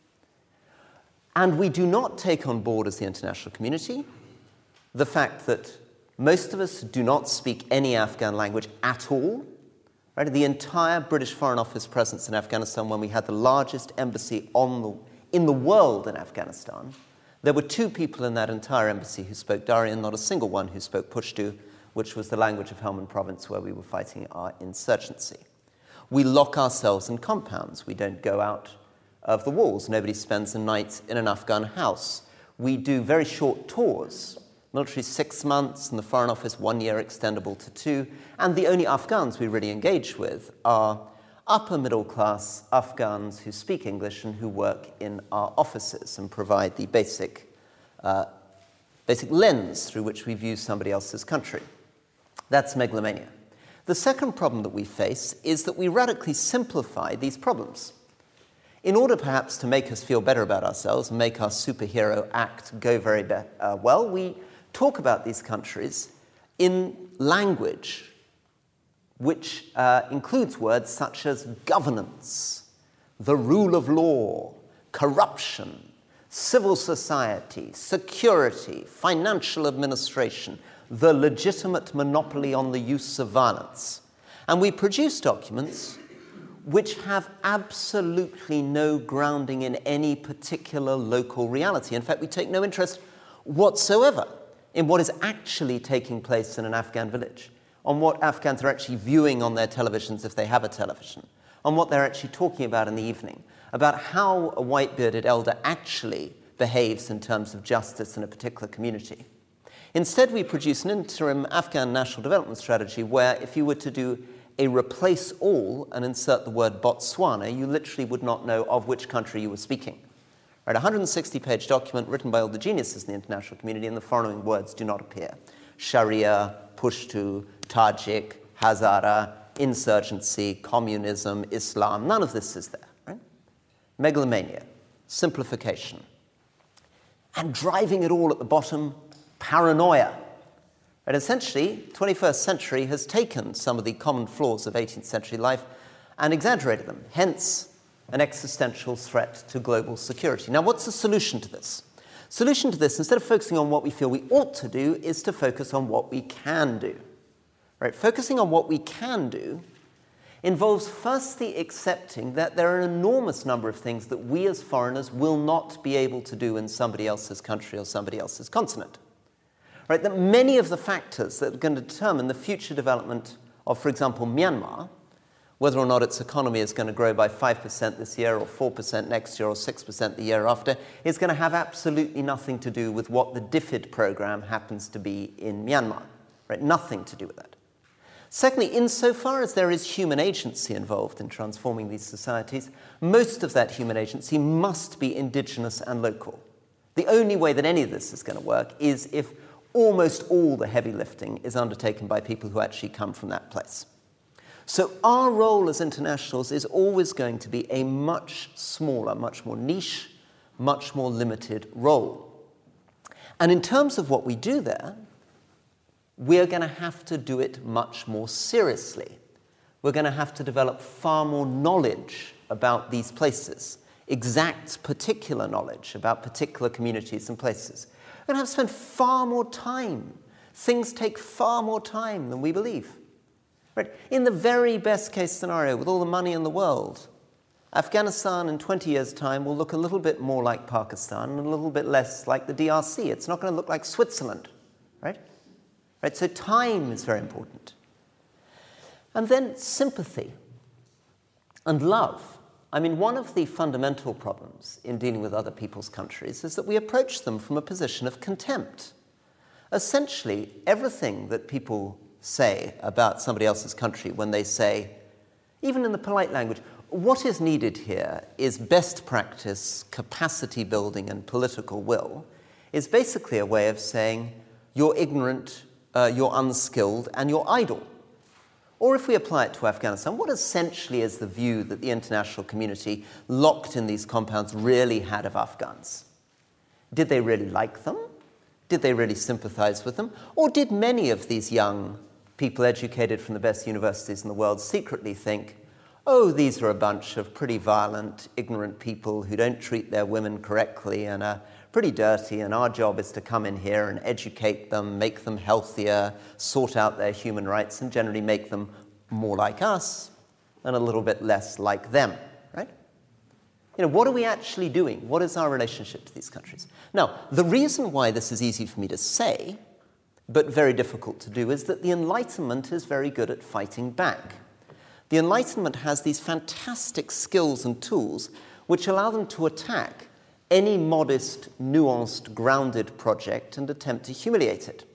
And we do not take on board as the international community the fact that most of us do not speak any Afghan language at all. Right? The entire British Foreign Office presence in Afghanistan, when we had the largest embassy in the world in Afghanistan, there were 2 people in that entire embassy who spoke Dari and not a single one who spoke Pashto, which was the language of Helmand province where we were fighting our insurgency. We lock ourselves in compounds. We don't go out of the walls. Nobody spends a night in an Afghan house. We do very short tours. Military 6 months, and the Foreign Office 1 year extendable to 2. And the only Afghans we really engage with are upper middle class Afghans who speak English and who work in our offices and provide the basic lens through which we view somebody else's country. That's megalomania. The second problem that we face is that we radically simplify these problems. In order perhaps to make us feel better about ourselves and make our superhero act go very well, we talk about these countries in language which includes words such as governance, the rule of law, corruption, civil society, security, financial administration, the legitimate monopoly on the use of violence. And we produce documents which have absolutely no grounding in any particular local reality. In fact, we take no interest whatsoever in what is actually taking place in an Afghan village, on what Afghans are actually viewing on their televisions if they have a television, on what they're actually talking about in the evening, about how a white-bearded elder actually behaves in terms of justice in a particular community. Instead, we produce an interim Afghan national development strategy where if you were to do a replace all and insert the word Botswana, you literally would not know of which country you were speaking. Right, a 160-page document written by all the geniuses in the international community, and the following words do not appear. Sharia, Pashto, Tajik, Hazara, insurgency, communism, Islam, none of this is there. Right? Megalomania, simplification. And driving it all at the bottom, paranoia. And essentially, 21st century has taken some of the common flaws of 18th century life and exaggerated them, hence an existential threat to global security. Now, what's the solution to this? Solution to this, instead of focusing on what we feel we ought to do, is to focus on what we can do. Right? Focusing on what we can do involves firstly accepting that there are an enormous number of things that we as foreigners will not be able to do in somebody else's country or somebody else's continent. Right? That many of the factors that are going to determine the future development of, for example, Myanmar, whether or not its economy is going to grow by 5% this year or 4% next year or 6% the year after, is going to have absolutely nothing to do with what the DFID program happens to be in Myanmar. Right? Nothing to do with that. Secondly, insofar as there is human agency involved in transforming these societies, most of that human agency must be indigenous and local. The only way that any of this is going to work is if almost all the heavy lifting is undertaken by people who actually come from that place. So our role as internationals is always going to be a much smaller, much more niche, much more limited role. And in terms of what we do there, we're going to have to do it much more seriously. We're going to have to develop far more knowledge about these places, exact particular knowledge about particular communities and places. We're going to have to spend far more time. Things take far more time than we believe. Right? In the very best case scenario, with all the money in the world, Afghanistan in 20 years' time will look a little bit more like Pakistan and a little bit less like the DRC. It's not going to look like Switzerland, right? Right? So time is very important. And then sympathy and love. I mean, one of the fundamental problems in dealing with other people's countries is that we approach them from a position of contempt. Essentially, everything that people say about somebody else's country when they say, even in the polite language, what is needed here is best practice, capacity building, and political will, is basically a way of saying you're ignorant, you're unskilled, and you're idle. Or if we apply it to Afghanistan, what essentially is the view that the international community locked in these compounds really had of Afghans? Did they really like them? Did they really sympathize with them? Or did many of these young people educated from the best universities in the world secretly think, oh, these are a bunch of pretty violent, ignorant people who don't treat their women correctly and are pretty dirty, and our job is to come in here and educate them, make them healthier, sort out their human rights, and generally make them more like us and a little bit less like them, right? You know, what are we actually doing? What is our relationship to these countries? Now, the reason why this is easy for me to say, but very difficult to do, is that the Enlightenment is very good at fighting back. The Enlightenment has these fantastic skills and tools which allow them to attack any modest, nuanced, grounded project and attempt to humiliate it.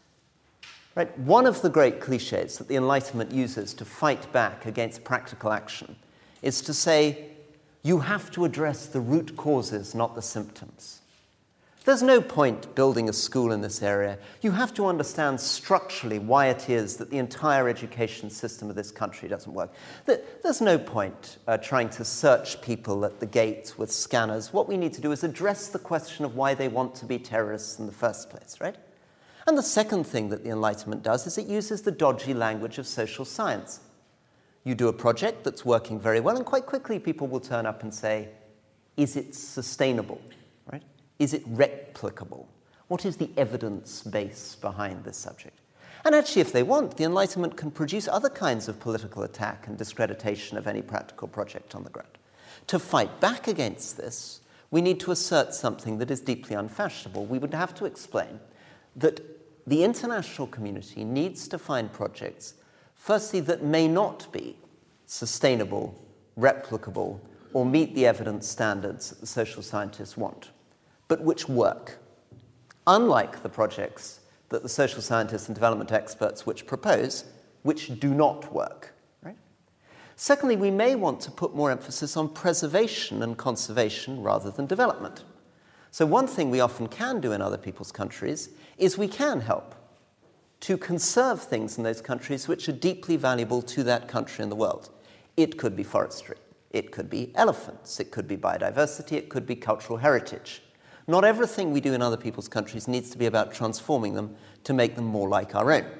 Right? One of the great cliches that the Enlightenment uses to fight back against practical action is to say, you have to address the root causes, not the symptoms. There's no point building a school in this area. You have to understand structurally why it is that the entire education system of this country doesn't work. There's no point trying to search people at the gates with scanners. What we need to do is address the question of why they want to be terrorists in the first place, right? And the second thing that the Enlightenment does is it uses the dodgy language of social science. You do a project that's working very well, and quite quickly people will turn up and say, is it sustainable, right? Is it replicable? What is the evidence base behind this subject? And actually, if they want, the Enlightenment can produce other kinds of political attack and discreditation of any practical project on the ground. To fight back against this, we need to assert something that is deeply unfashionable. We would have to explain that the international community needs to find projects, firstly, that may not be sustainable, replicable, or meet the evidence standards that the social scientists want, but which work, unlike the projects that the social scientists and development experts which propose, which do not work. Right? Secondly, we may want to put more emphasis on preservation and conservation rather than development. So one thing we often can do in other people's countries is we can help to conserve things in those countries which are deeply valuable to that country and the world. It could be forestry, it could be elephants, it could be biodiversity, it could be cultural heritage. Not everything we do in other people's countries needs to be about transforming them to make them more like our own.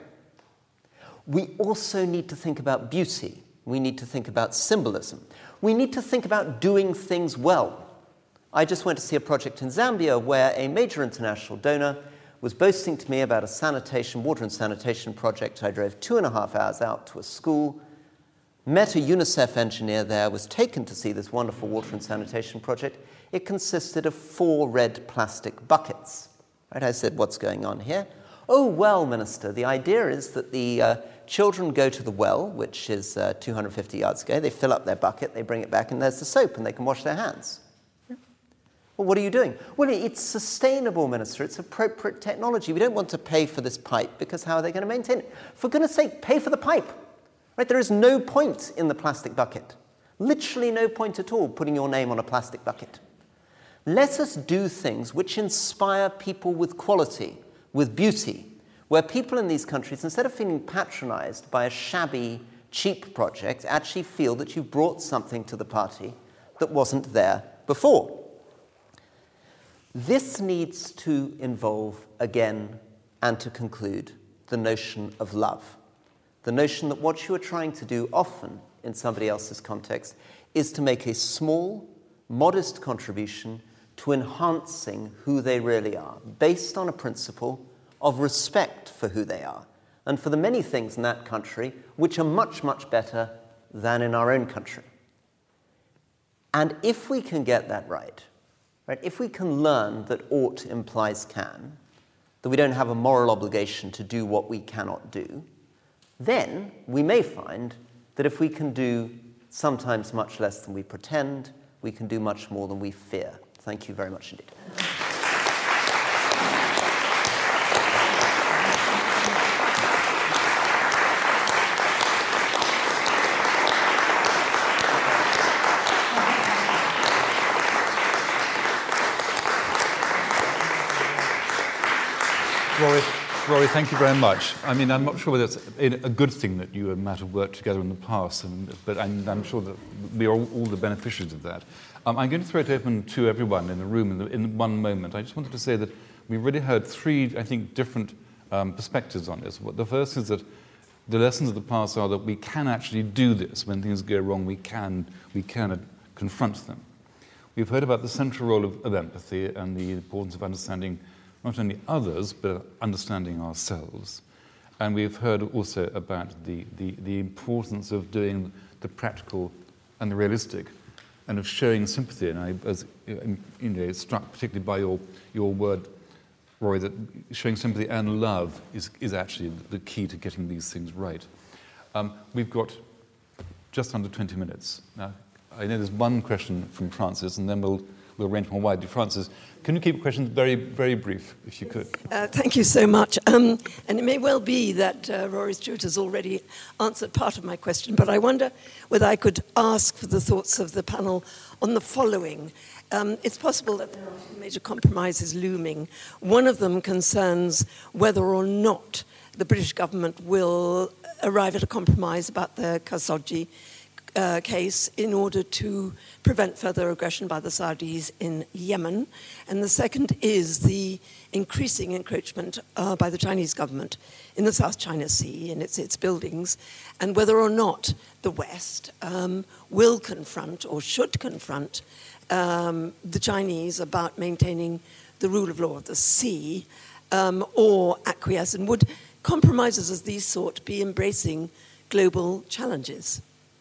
We also need to think about beauty. We need to think about symbolism. We need to think about doing things well. I just went to see a project in Zambia where a major international donor was boasting to me about a water and sanitation project. I drove 2.5 hours out to a school, met a UNICEF engineer there, was taken to see this wonderful water and sanitation project. It consisted of 4 red plastic buckets. Right? I said, what's going on here? Oh, well, Minister, the idea is that the children go to the well, which is 250 yards away. They fill up their bucket, they bring it back, and there's the soap, and they can wash their hands. Well, what are you doing? Well, it's sustainable, Minister. It's appropriate technology. We don't want to pay for this pipe because how are they going to maintain it? For goodness sake, pay for the pipe. Right? There is no point in the plastic bucket. Literally no point at all putting your name on a plastic bucket. Let us do things which inspire people with quality, with beauty, where people in these countries, instead of feeling patronized by a shabby, cheap project, actually feel that you've brought something to the party that wasn't there before. This needs to involve, again, and to conclude, the notion of love. The notion that what you are trying to do often in somebody else's context is to make a small, modest contribution to enhancing who they really are, based on a principle of respect for who they are, and for the many things in that country which are much, much better than in our own country. And if we can get that right, if we can learn that ought implies can, that we don't have a moral obligation to do what we cannot do, then we may find that if we can do sometimes much less than we pretend, we can do much more than we fear. Thank you very much indeed. Rory, thank you very much. I mean, I'm not sure whether it's a good thing that you and Matt have worked together in the past, but I'm sure that we are all the beneficiaries of that. I'm going to throw it open to everyone in the room in one moment. I just wanted to say that we really heard three, I think, different perspectives on this. The first is that the lessons of the past are that we can actually do this. When things go wrong, we can confront them. We've heard about the central role of empathy and the importance of understanding not only others, but understanding ourselves. And we've heard also about the importance of doing the practical and the realistic, and of showing sympathy. And I was struck particularly by your word, Rory, that showing sympathy and love is actually the key to getting these things right. We've got just under 20 minutes. Now, I know there's one question from Francis, and then we'll range more widely. Francis, can you keep questions very, very brief, if you could? Thank you so much. And it may well be that Rory Stewart has already answered part of my question, but I wonder whether I could ask for the thoughts of the panel on the following. It's possible that there are two major compromises looming. One of them concerns whether or not the British government will arrive at a compromise about the Khashoggi case in order to prevent further aggression by the Saudis in Yemen. And the second is the increasing encroachment by the Chinese government in the South China Sea and its buildings, and whether or not the West will confront or should confront the Chinese about maintaining the rule of law of the sea or acquiesce. And would compromises of these sort be embracing global challenges?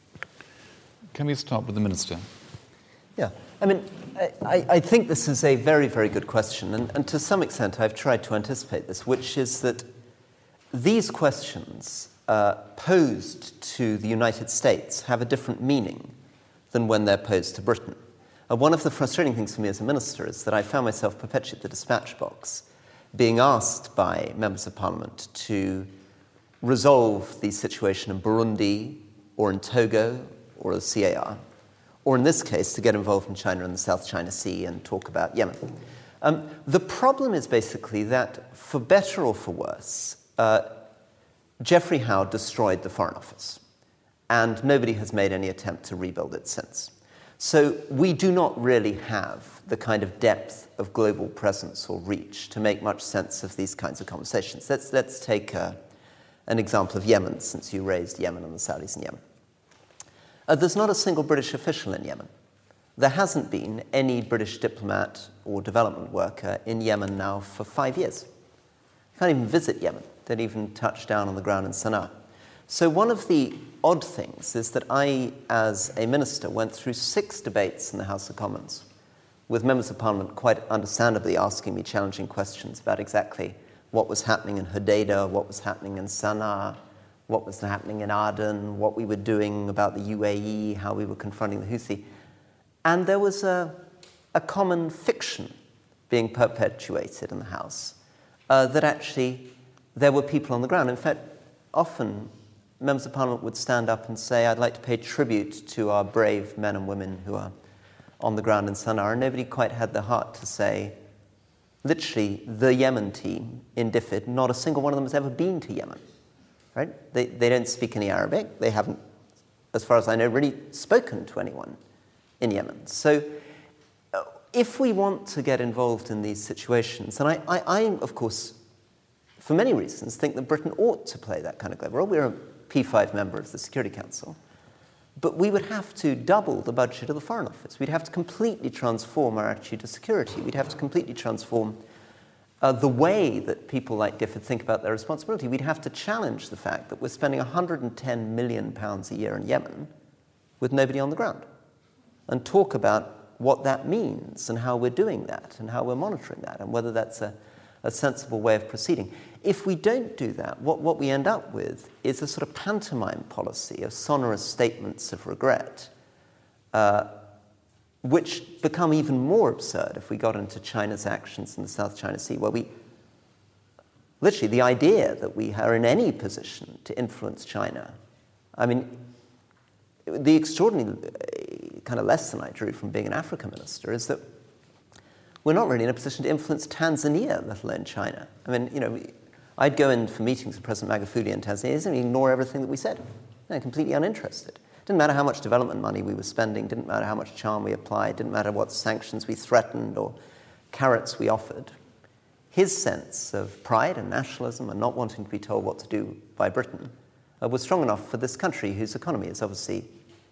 Can we start with the Minister? Yeah, I mean, I think this is a very, very good question, and to some extent I've tried to anticipate this, which is that these questions posed to the United States have a different meaning than when they're posed to Britain. One of the frustrating things for me as a minister is that I found myself perpetually at the dispatch box being asked by members of Parliament to resolve the situation in Burundi or in Togo or the CAR, or in this case, to get involved in China and the South China Sea and talk about Yemen. The problem is basically that, for better or for worse, Geoffrey Howe destroyed the Foreign Office, and nobody has made any attempt to rebuild it since. So we do not really have the kind of depth of global presence or reach to make much sense of these kinds of conversations. Let's take an example of Yemen, since you raised Yemen and the Saudis in Yemen. There's not a single British official in Yemen. There hasn't been any British diplomat or development worker in Yemen now for 5 years. You can't even visit Yemen. Don't even touch down on the ground in Sana'a. So one of the odd things is that I, as a minister, went through 6 debates in the House of Commons, with members of Parliament quite understandably asking me challenging questions about exactly what was happening in Hodeidah, what was happening in Sana'a, what was happening in Aden, what we were doing about the UAE, how we were confronting the Houthi. And there was a a common fiction being perpetuated in the House, that actually there were people on the ground. In fact, often members of Parliament would stand up and say, I'd like to pay tribute to our brave men and women who are on the ground in Sana'a, and nobody quite had the heart to say, literally, the Yemen team in DFID, not a single one of them has ever been to Yemen, right? They don't speak any Arabic. They haven't, as far as I know, really spoken to anyone in Yemen. So if we want to get involved in these situations, and I of course, for many reasons, think that Britain ought to play that kind of global role. We're a P5 member of the Security Council. But we would have to double the budget of the Foreign Office. We'd have to completely transform our attitude to security. We'd have to completely transform the way that people like DFID think about their responsibility. We'd have to challenge the fact that we're spending £110 million a year in Yemen with nobody on the ground, and talk about what that means and how we're doing that and how we're monitoring that and whether that's a sensible way of proceeding. If we don't do that, what we end up with is a sort of pantomime policy of sonorous statements of regret, which become even more absurd if we got into China's actions in the South China Sea, where we literally, the idea that we are in any position to influence China. I mean, the extraordinary kind of lesson I drew from being an Africa minister is that we're not really in a position to influence Tanzania, let alone China. I mean, I'd go in for meetings with President Magufuli in Tanzania and ignore everything that we said. Completely uninterested. Didn't matter how much development money we were spending, didn't matter how much charm we applied, didn't matter what sanctions we threatened or carrots we offered. His sense of pride and nationalism and not wanting to be told what to do by Britain was strong enough for this country, whose economy is obviously,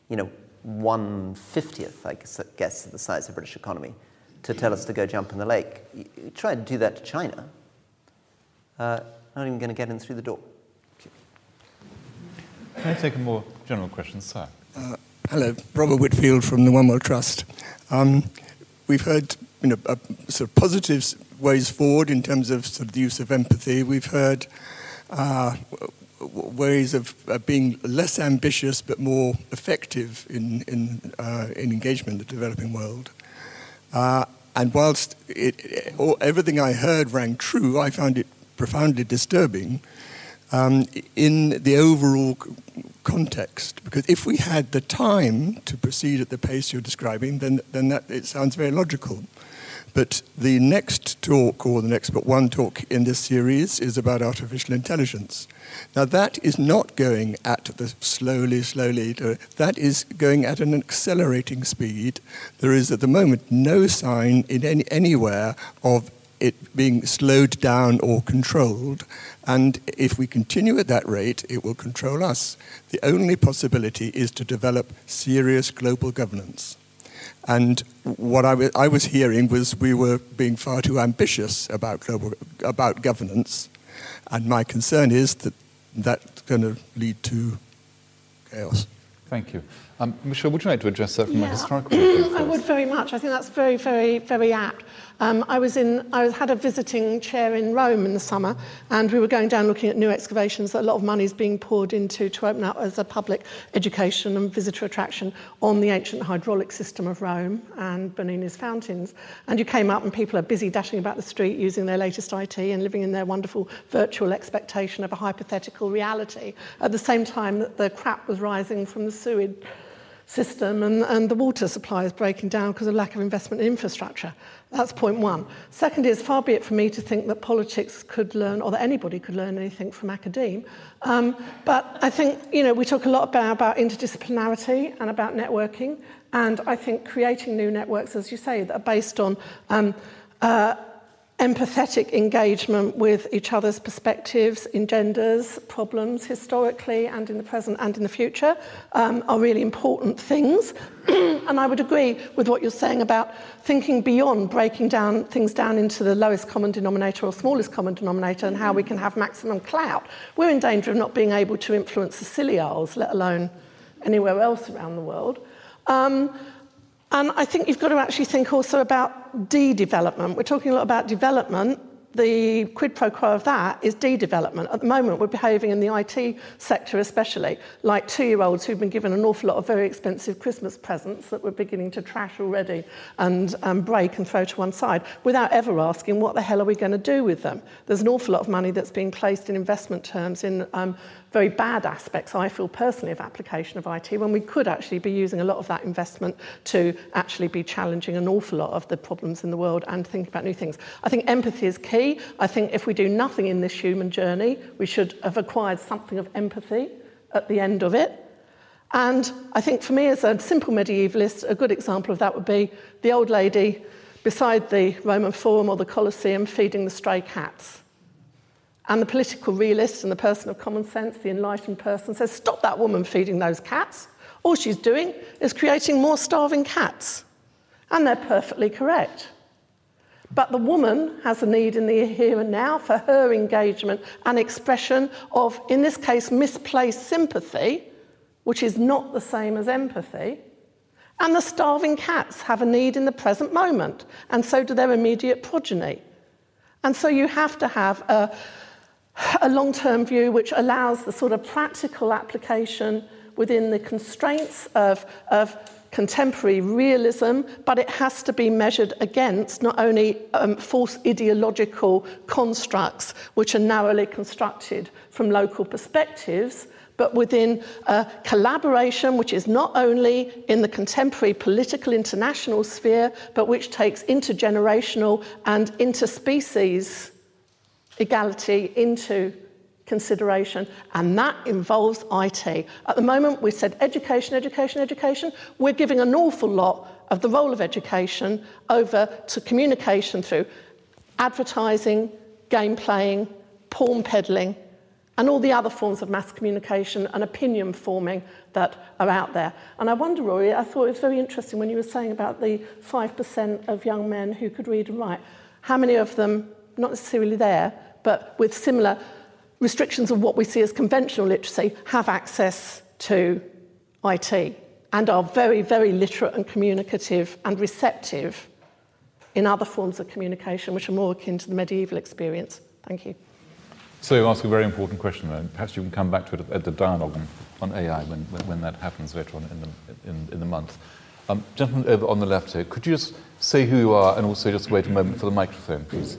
1/50th, I guess, of the size of the British economy, to tell us to go jump in the lake. You try to do that to China, not even going to get in through the door. Can I take a more general question, sir? Hello, Robert Whitfield from the One World Trust. We've heard, sort of positive ways forward in terms of sort of the use of empathy. We've heard ways of being less ambitious but more effective in engagement in the developing world. And whilst everything I heard rang true, I found it profoundly disturbing in the overall context. Because if we had the time to proceed at the pace you're describing, then that it sounds very logical. But the next talk, or the next but one talk in this series, is about artificial intelligence. Now that is not going at the slowly, that is going at an accelerating speed. There is at the moment no sign in anywhere of it being slowed down or controlled. And if we continue at that rate, it will control us. The only possibility is to develop serious global governance. And what I was hearing was we were being far too ambitious about governance, and my concern is that that's going to lead to chaos. Thank you. Michelle, would you like to address that from a historical perspective? I would very much. I think that's very, very, very apt. I had a visiting chair in Rome in the summer, and we were going down looking at new excavations that a lot of money is being poured into to open up as a public education and visitor attraction on the ancient hydraulic system of Rome and Bernini's fountains. And you came up and people are busy dashing about the street using their latest IT and living in their wonderful virtual expectation of a hypothetical reality. At the same time that the crap was rising from the sewage system and the water supply is breaking down because of lack of investment in infrastructure. That's point one. Second is, far be it from me to think that politics could learn, or that anybody could learn anything from academe. But I think, we talk a lot about interdisciplinarity and about networking, and I think creating new networks, as you say, that are based on empathetic engagement with each other's perspectives, engenders problems historically and in the present and in the future are really important things. And I would agree with what you're saying about thinking beyond breaking things down into the lowest common denominator or smallest common denominator and how we can have maximum clout. We're in danger of not being able to influence the Scilly Isles, let alone anywhere else around the world. And I think you've got to actually think also about de-development. We're talking a lot about development, the quid pro quo of that is de-development. At the moment, we're behaving in the IT sector especially like 2-year-olds who've been given an awful lot of very expensive Christmas presents that we're beginning to trash already and break and throw to one side without ever asking what the hell are we going to do with them. There's an awful lot of money that's being placed in investment terms in very bad aspects, I feel personally, of application of IT, when we could actually be using a lot of that investment to actually be challenging an awful lot of the problems in the world and thinking about new things. I think empathy is key. I think if we do nothing in this human journey, we should have acquired something of empathy at the end of it. And I think for me, as a simple medievalist, a good example of that would be the old lady beside the Roman Forum or the Colosseum feeding the stray cats. And the political realist and the person of common sense, the enlightened person, says, stop that woman feeding those cats. All she's doing is creating more starving cats. And they're perfectly correct. But the woman has a need in the here and now for her engagement and expression of, in this case, misplaced sympathy, which is not the same as empathy. And the starving cats have a need in the present moment, and so do their immediate progeny. And so you have to have a long-term view which allows the sort of practical application within the constraints of contemporary realism, but it has to be measured against not only false ideological constructs which are narrowly constructed from local perspectives, but within a collaboration which is not only in the contemporary political international sphere, but which takes intergenerational and interspecies equality into consideration, and that involves IT. At the moment, we said education, education, education. We're giving an awful lot of the role of education over to communication through advertising, game playing, porn peddling, and all the other forms of mass communication and opinion forming that are out there. And I wonder, Rory, I thought it was very interesting when you were saying about the 5% of young men who could read and write. How many of them, not necessarily there, but with similar restrictions of what we see as conventional literacy, have access to IT and are very, very literate and communicative and receptive in other forms of communication which are more akin to the medieval experience. Thank you. So you ask a very important question, and perhaps you can come back to it at the dialogue on AI when that happens later on in the month. Gentleman over on the left here, could you just say who you are and also just wait a moment for the microphone, please?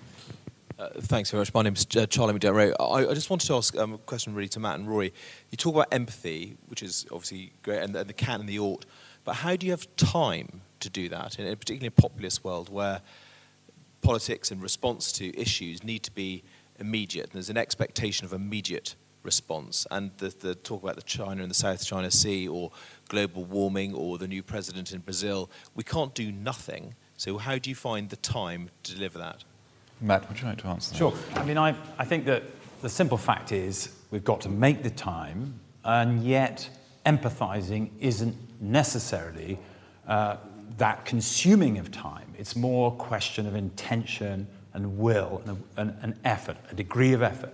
Thanks very much. My name's Charlie McDermott. I just wanted to ask a question really to Matt and Rory. You talk about empathy, which is obviously great, and the can and the ought, but how do you have time to do that, in a particularly populist world where politics in response to issues need to be immediate, and there's an expectation of immediate response, and the talk about the China and the South China Sea or global warming or the new president in Brazil, we can't do nothing. So how do you find the time to deliver that? Matt, would you like to answer that? Sure. I mean, I think that the simple fact is we've got to make the time, and yet empathising isn't necessarily that consuming of time. It's more a question of intention and will and an effort, a degree of effort.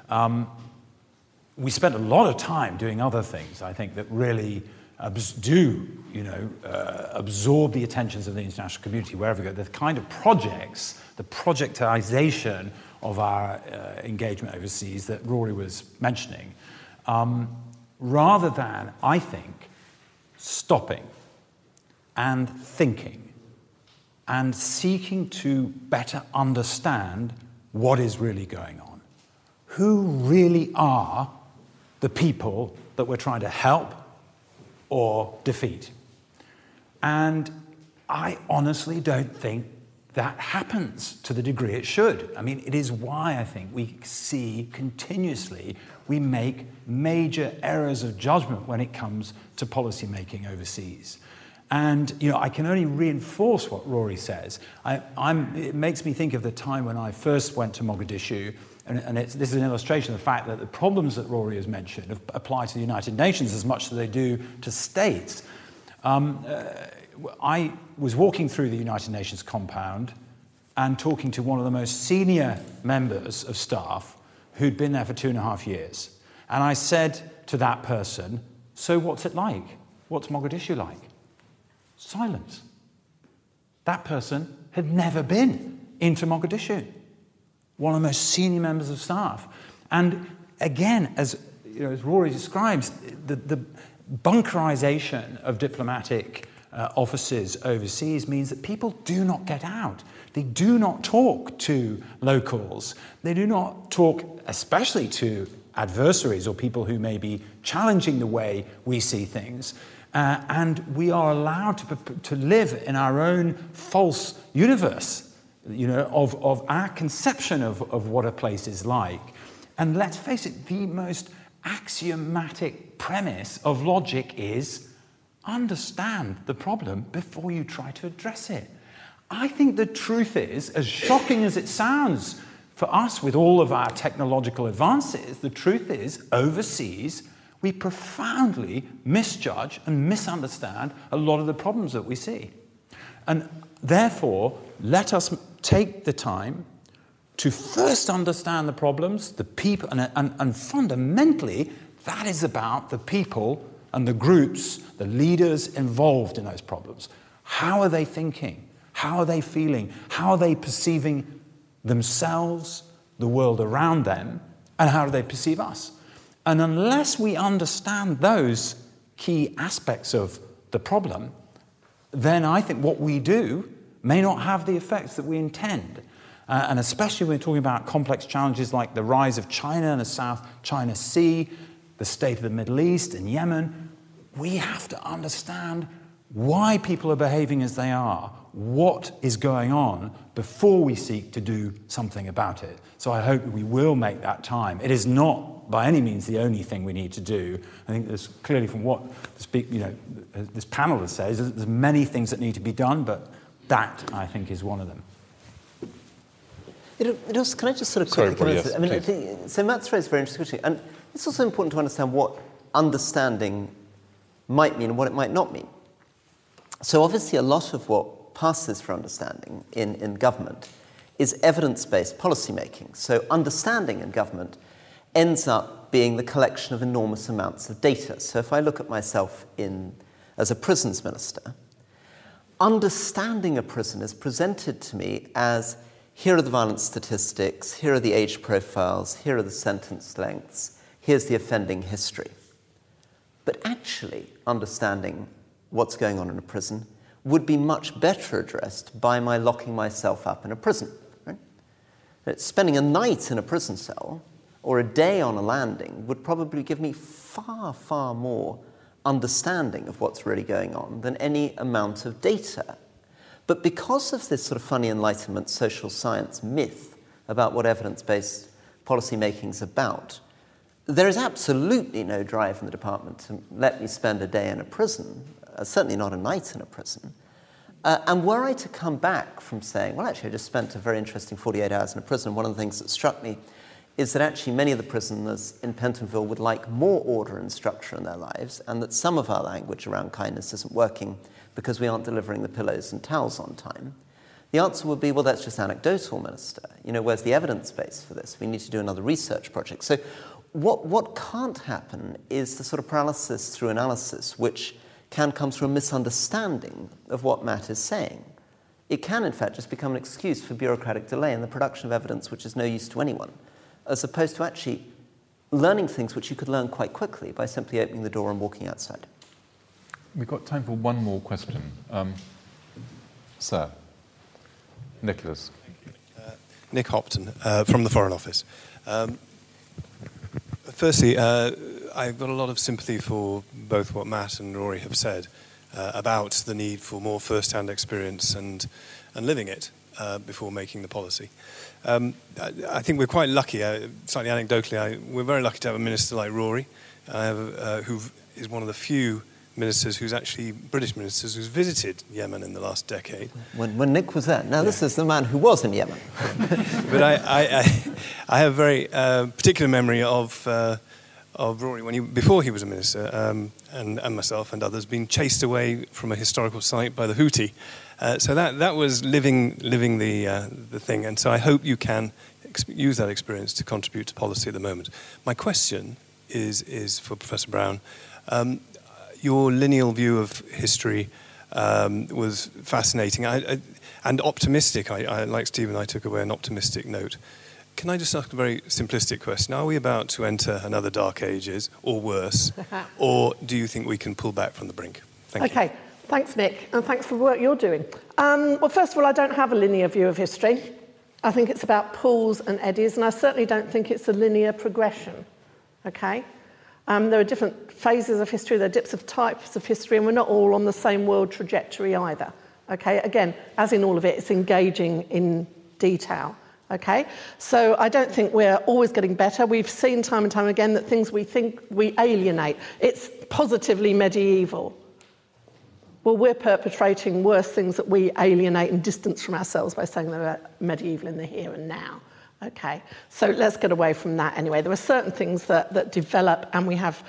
We spent a lot of time doing other things, I think, that really absorb the attentions of the international community wherever we go. The kind of projects, the projectization of our engagement overseas that Rory was mentioning, rather than, I think, stopping and thinking and seeking to better understand what is really going on. Who really are the people that we're trying to help or defeat? And I honestly don't think that happens to the degree it should. I mean, it is why I think we see continuously we make major errors of judgment when it comes to policy making overseas. And, I can only reinforce what Rory says. It makes me think of the time when I first went to Mogadishu, and this is an illustration of the fact that the problems that Rory has mentioned apply to the United Nations as much as they do to states. I was walking through the United Nations compound and talking to one of the most senior members of staff who'd been there for 2.5 years. And I said to that person, "So what's it like? What's Mogadishu like?" Silence. That person had never been into Mogadishu. one of the most senior members of staff. And again, as Rory describes, the bunkerization of diplomatic offices overseas means that people do not get out. They do not talk to locals. They do not talk, especially to adversaries or people who may be challenging the way we see things. And we are allowed to live in our own false universe, of our conception of what a place is like. And let's face it, the most axiomatic premise of logic is understand the problem before you try to address it. I think the truth is, as shocking as it sounds for us with all of our technological advances, the truth is, overseas, we profoundly misjudge and misunderstand a lot of the problems that we see. And therefore, let us take the time to first understand the problems, the people, and fundamentally, that is about the people and the groups, the leaders involved in those problems. How are they thinking? How are they feeling? How are they perceiving themselves, the world around them, and how do they perceive us? And unless we understand those key aspects of the problem, then I think what we do may not have the effects that we intend. And especially when we're talking about complex challenges like the rise of China and the South China Sea, the state of the Middle East and Yemen, we have to understand why people are behaving as they are, what is going on, before we seek to do something about it. So I hope we will make that time. It is not by any means the only thing we need to do. I think there's clearly from what this panel says, there's many things that need to be done, but that, I think, is one of them. Can I just sort of quickly comment? Yes, so Matt's raised a very interesting question, and it's also important to understand what understanding might mean and what it might not mean. So obviously a lot of what passes for understanding in government is evidence-based policy making. So understanding in government ends up being the collection of enormous amounts of data. So if I look at myself as a prisons minister, understanding a prison is presented to me as, here are the violence statistics, here are the age profiles, here are the sentence lengths, here's the offending history. But actually understanding what's going on in a prison would be much better addressed by my locking myself up in a prison. Right? Spending a night in a prison cell or a day on a landing would probably give me far, far more understanding of what's really going on than any amount of data. But because of this sort of funny Enlightenment social science myth about what evidence-based policy making is about, there is absolutely no drive in the department to let me spend a day in a prison, certainly not a night in a prison. And were I to come back from saying, well, actually, I just spent a very interesting 48 hours in a prison, one of the things that struck me is that actually many of the prisoners in Pentonville would like more order and structure in their lives, and that some of our language around kindness isn't working because we aren't delivering the pillows and towels on time. The answer would be, well, that's just anecdotal, Minister. Where's the evidence base for this? We need to do another research project. So what can't happen is the sort of paralysis through analysis, which can come through a misunderstanding of what Matt is saying. It can, in fact, just become an excuse for bureaucratic delay in the production of evidence which is no use to anyone, as opposed to actually learning things which you could learn quite quickly by simply opening the door and walking outside. We've got time for one more question. Sir. Nicholas. Nick Hopton from the Foreign Office. Firstly, I've got a lot of sympathy for both what Matt and Rory have said about the need for more first-hand experience and living it before making the policy. I think we're quite lucky, slightly anecdotally, we're very lucky to have a minister like Rory, who is one of the few ministers British ministers who's visited Yemen in the last decade. When Nick was there. Now, This is the man who was in Yemen. But I have a very particular memory of Rory before he was a minister, and myself and others being chased away from a historical site by the Houthi. So that was living the thing, and so I hope you can use that experience to contribute to policy at the moment. My question is for Professor Brown. Your lineal view of history was fascinating and optimistic. Like Stephen, I took away an optimistic note. Can I just ask a very simplistic question? Are we about to enter another dark ages, or worse, or do you think we can pull back from the brink? Thank you. Okay, thanks, Nick, and thanks for the work you're doing. Well, first of all, I don't have a linear view of history. I think it's about pulls and eddies, and I certainly don't think it's a linear progression, okay? There are different phases of history, there are different types of history, and we're not all on the same world trajectory either, okay? Again, as in all of it, it's engaging in detail. Okay, so I don't think we're always getting better. We've seen time and time again that things we think we alienate. It's positively medieval. Well, we're perpetrating worse things that we alienate and distance from ourselves by saying they're medieval in the here and now. Okay, so let's get away from that anyway. There are certain things that develop, and we have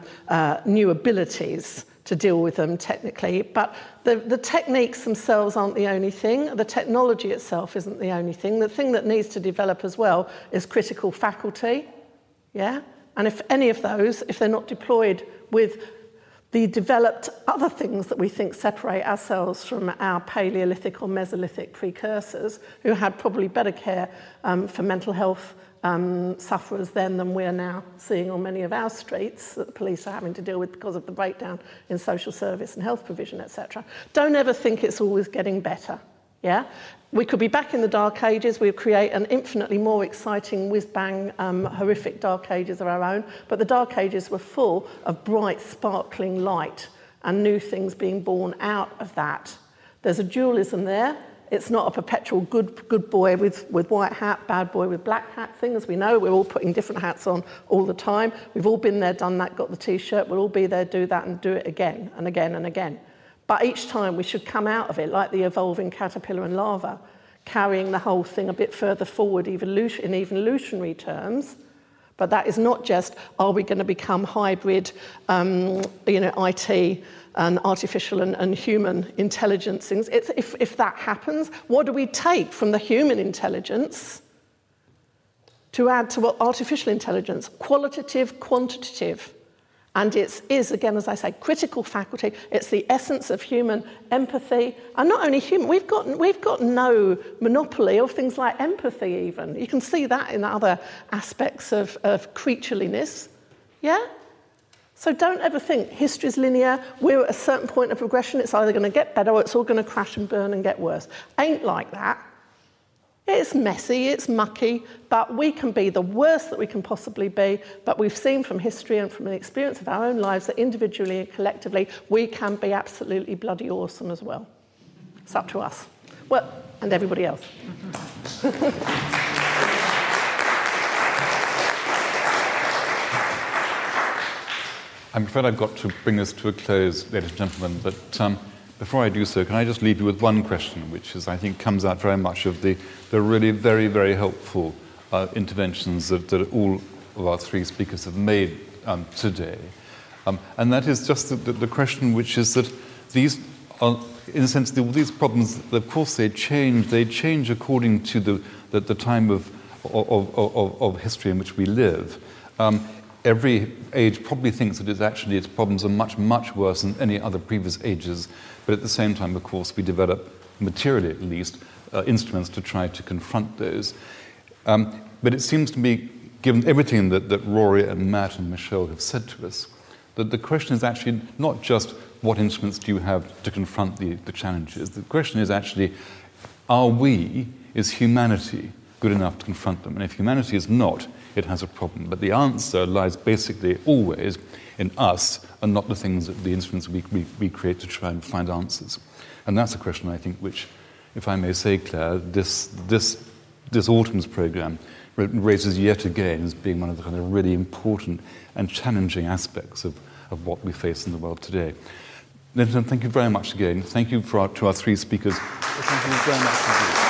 new abilities to deal with them technically, but the techniques themselves aren't the only thing. The technology itself isn't the only thing. The thing that needs to develop as well is critical faculty, yeah? And if any of those, if they're not deployed with the developed other things that we think separate ourselves from our Paleolithic or Mesolithic precursors, who had probably better care for mental health sufferers then than we're now seeing on many of our streets that the police are having to deal with because of the breakdown in social service and health provision, etc. Don't ever think it's always getting better, yeah? We could be back in the Dark Ages, we'd create an infinitely more exciting, whiz-bang, horrific Dark Ages of our own, but the Dark Ages were full of bright, sparkling light and new things being born out of that. There's a dualism there. It's not a perpetual good boy with white hat, bad boy with black hat thing. As we know, we're all putting different hats on all the time. We've all been there, done that, got the T-shirt. We'll all be there, do that, and do it again and again and again. But each time we should come out of it, like the evolving caterpillar and larva, carrying the whole thing a bit further forward in evolutionary terms. But that is not just, are we going to become hybrid, IT and artificial and human intelligence things. It's, if that happens, what do we take from the human intelligence to add to what artificial intelligence? Qualitative, quantitative. And it is, again, as I say, critical faculty. It's the essence of human empathy. And not only human, we've got no monopoly of things like empathy even. You can see that in other aspects of creatureliness. Yeah? So don't ever think history's linear. We're at a certain point of progression. It's either going to get better or it's all going to crash and burn and get worse. Ain't like that. It's messy, it's mucky, but we can be the worst that we can possibly be. But we've seen from history and from the experience of our own lives that individually and collectively, we can be absolutely bloody awesome as well. It's up to us. Well, and everybody else. I'm afraid I've got to bring this to a close, ladies and gentlemen, but before I do so, can I just leave you with one question, which is, I think, comes out very much of the really very, very helpful interventions that all of our three speakers have made today. And that is just the question, which is that these are, in a sense, these problems, of course, they change according to the time of history in which we live. Every age probably thinks that its problems are much, much worse than any other previous ages, but at the same time, of course, we develop, materially at least, instruments to try to confront those. But it seems to me, given everything that Rory and Matt and Michelle have said to us, that the question is actually not just what instruments do you have to confront the challenges. The question is actually, are we, is humanity, good enough to confront them? And if humanity is not, it has a problem. But the answer lies basically always in us and not the things, the instruments we create to try and find answers. And that's a question, I think, which, if I may say, Claire, this autumn's programme raises yet again as being one of the kind of really important and challenging aspects of what we face in the world today. Ladies and gentlemen, thank you very much again. Thank you to our three speakers. Thank you very much indeed.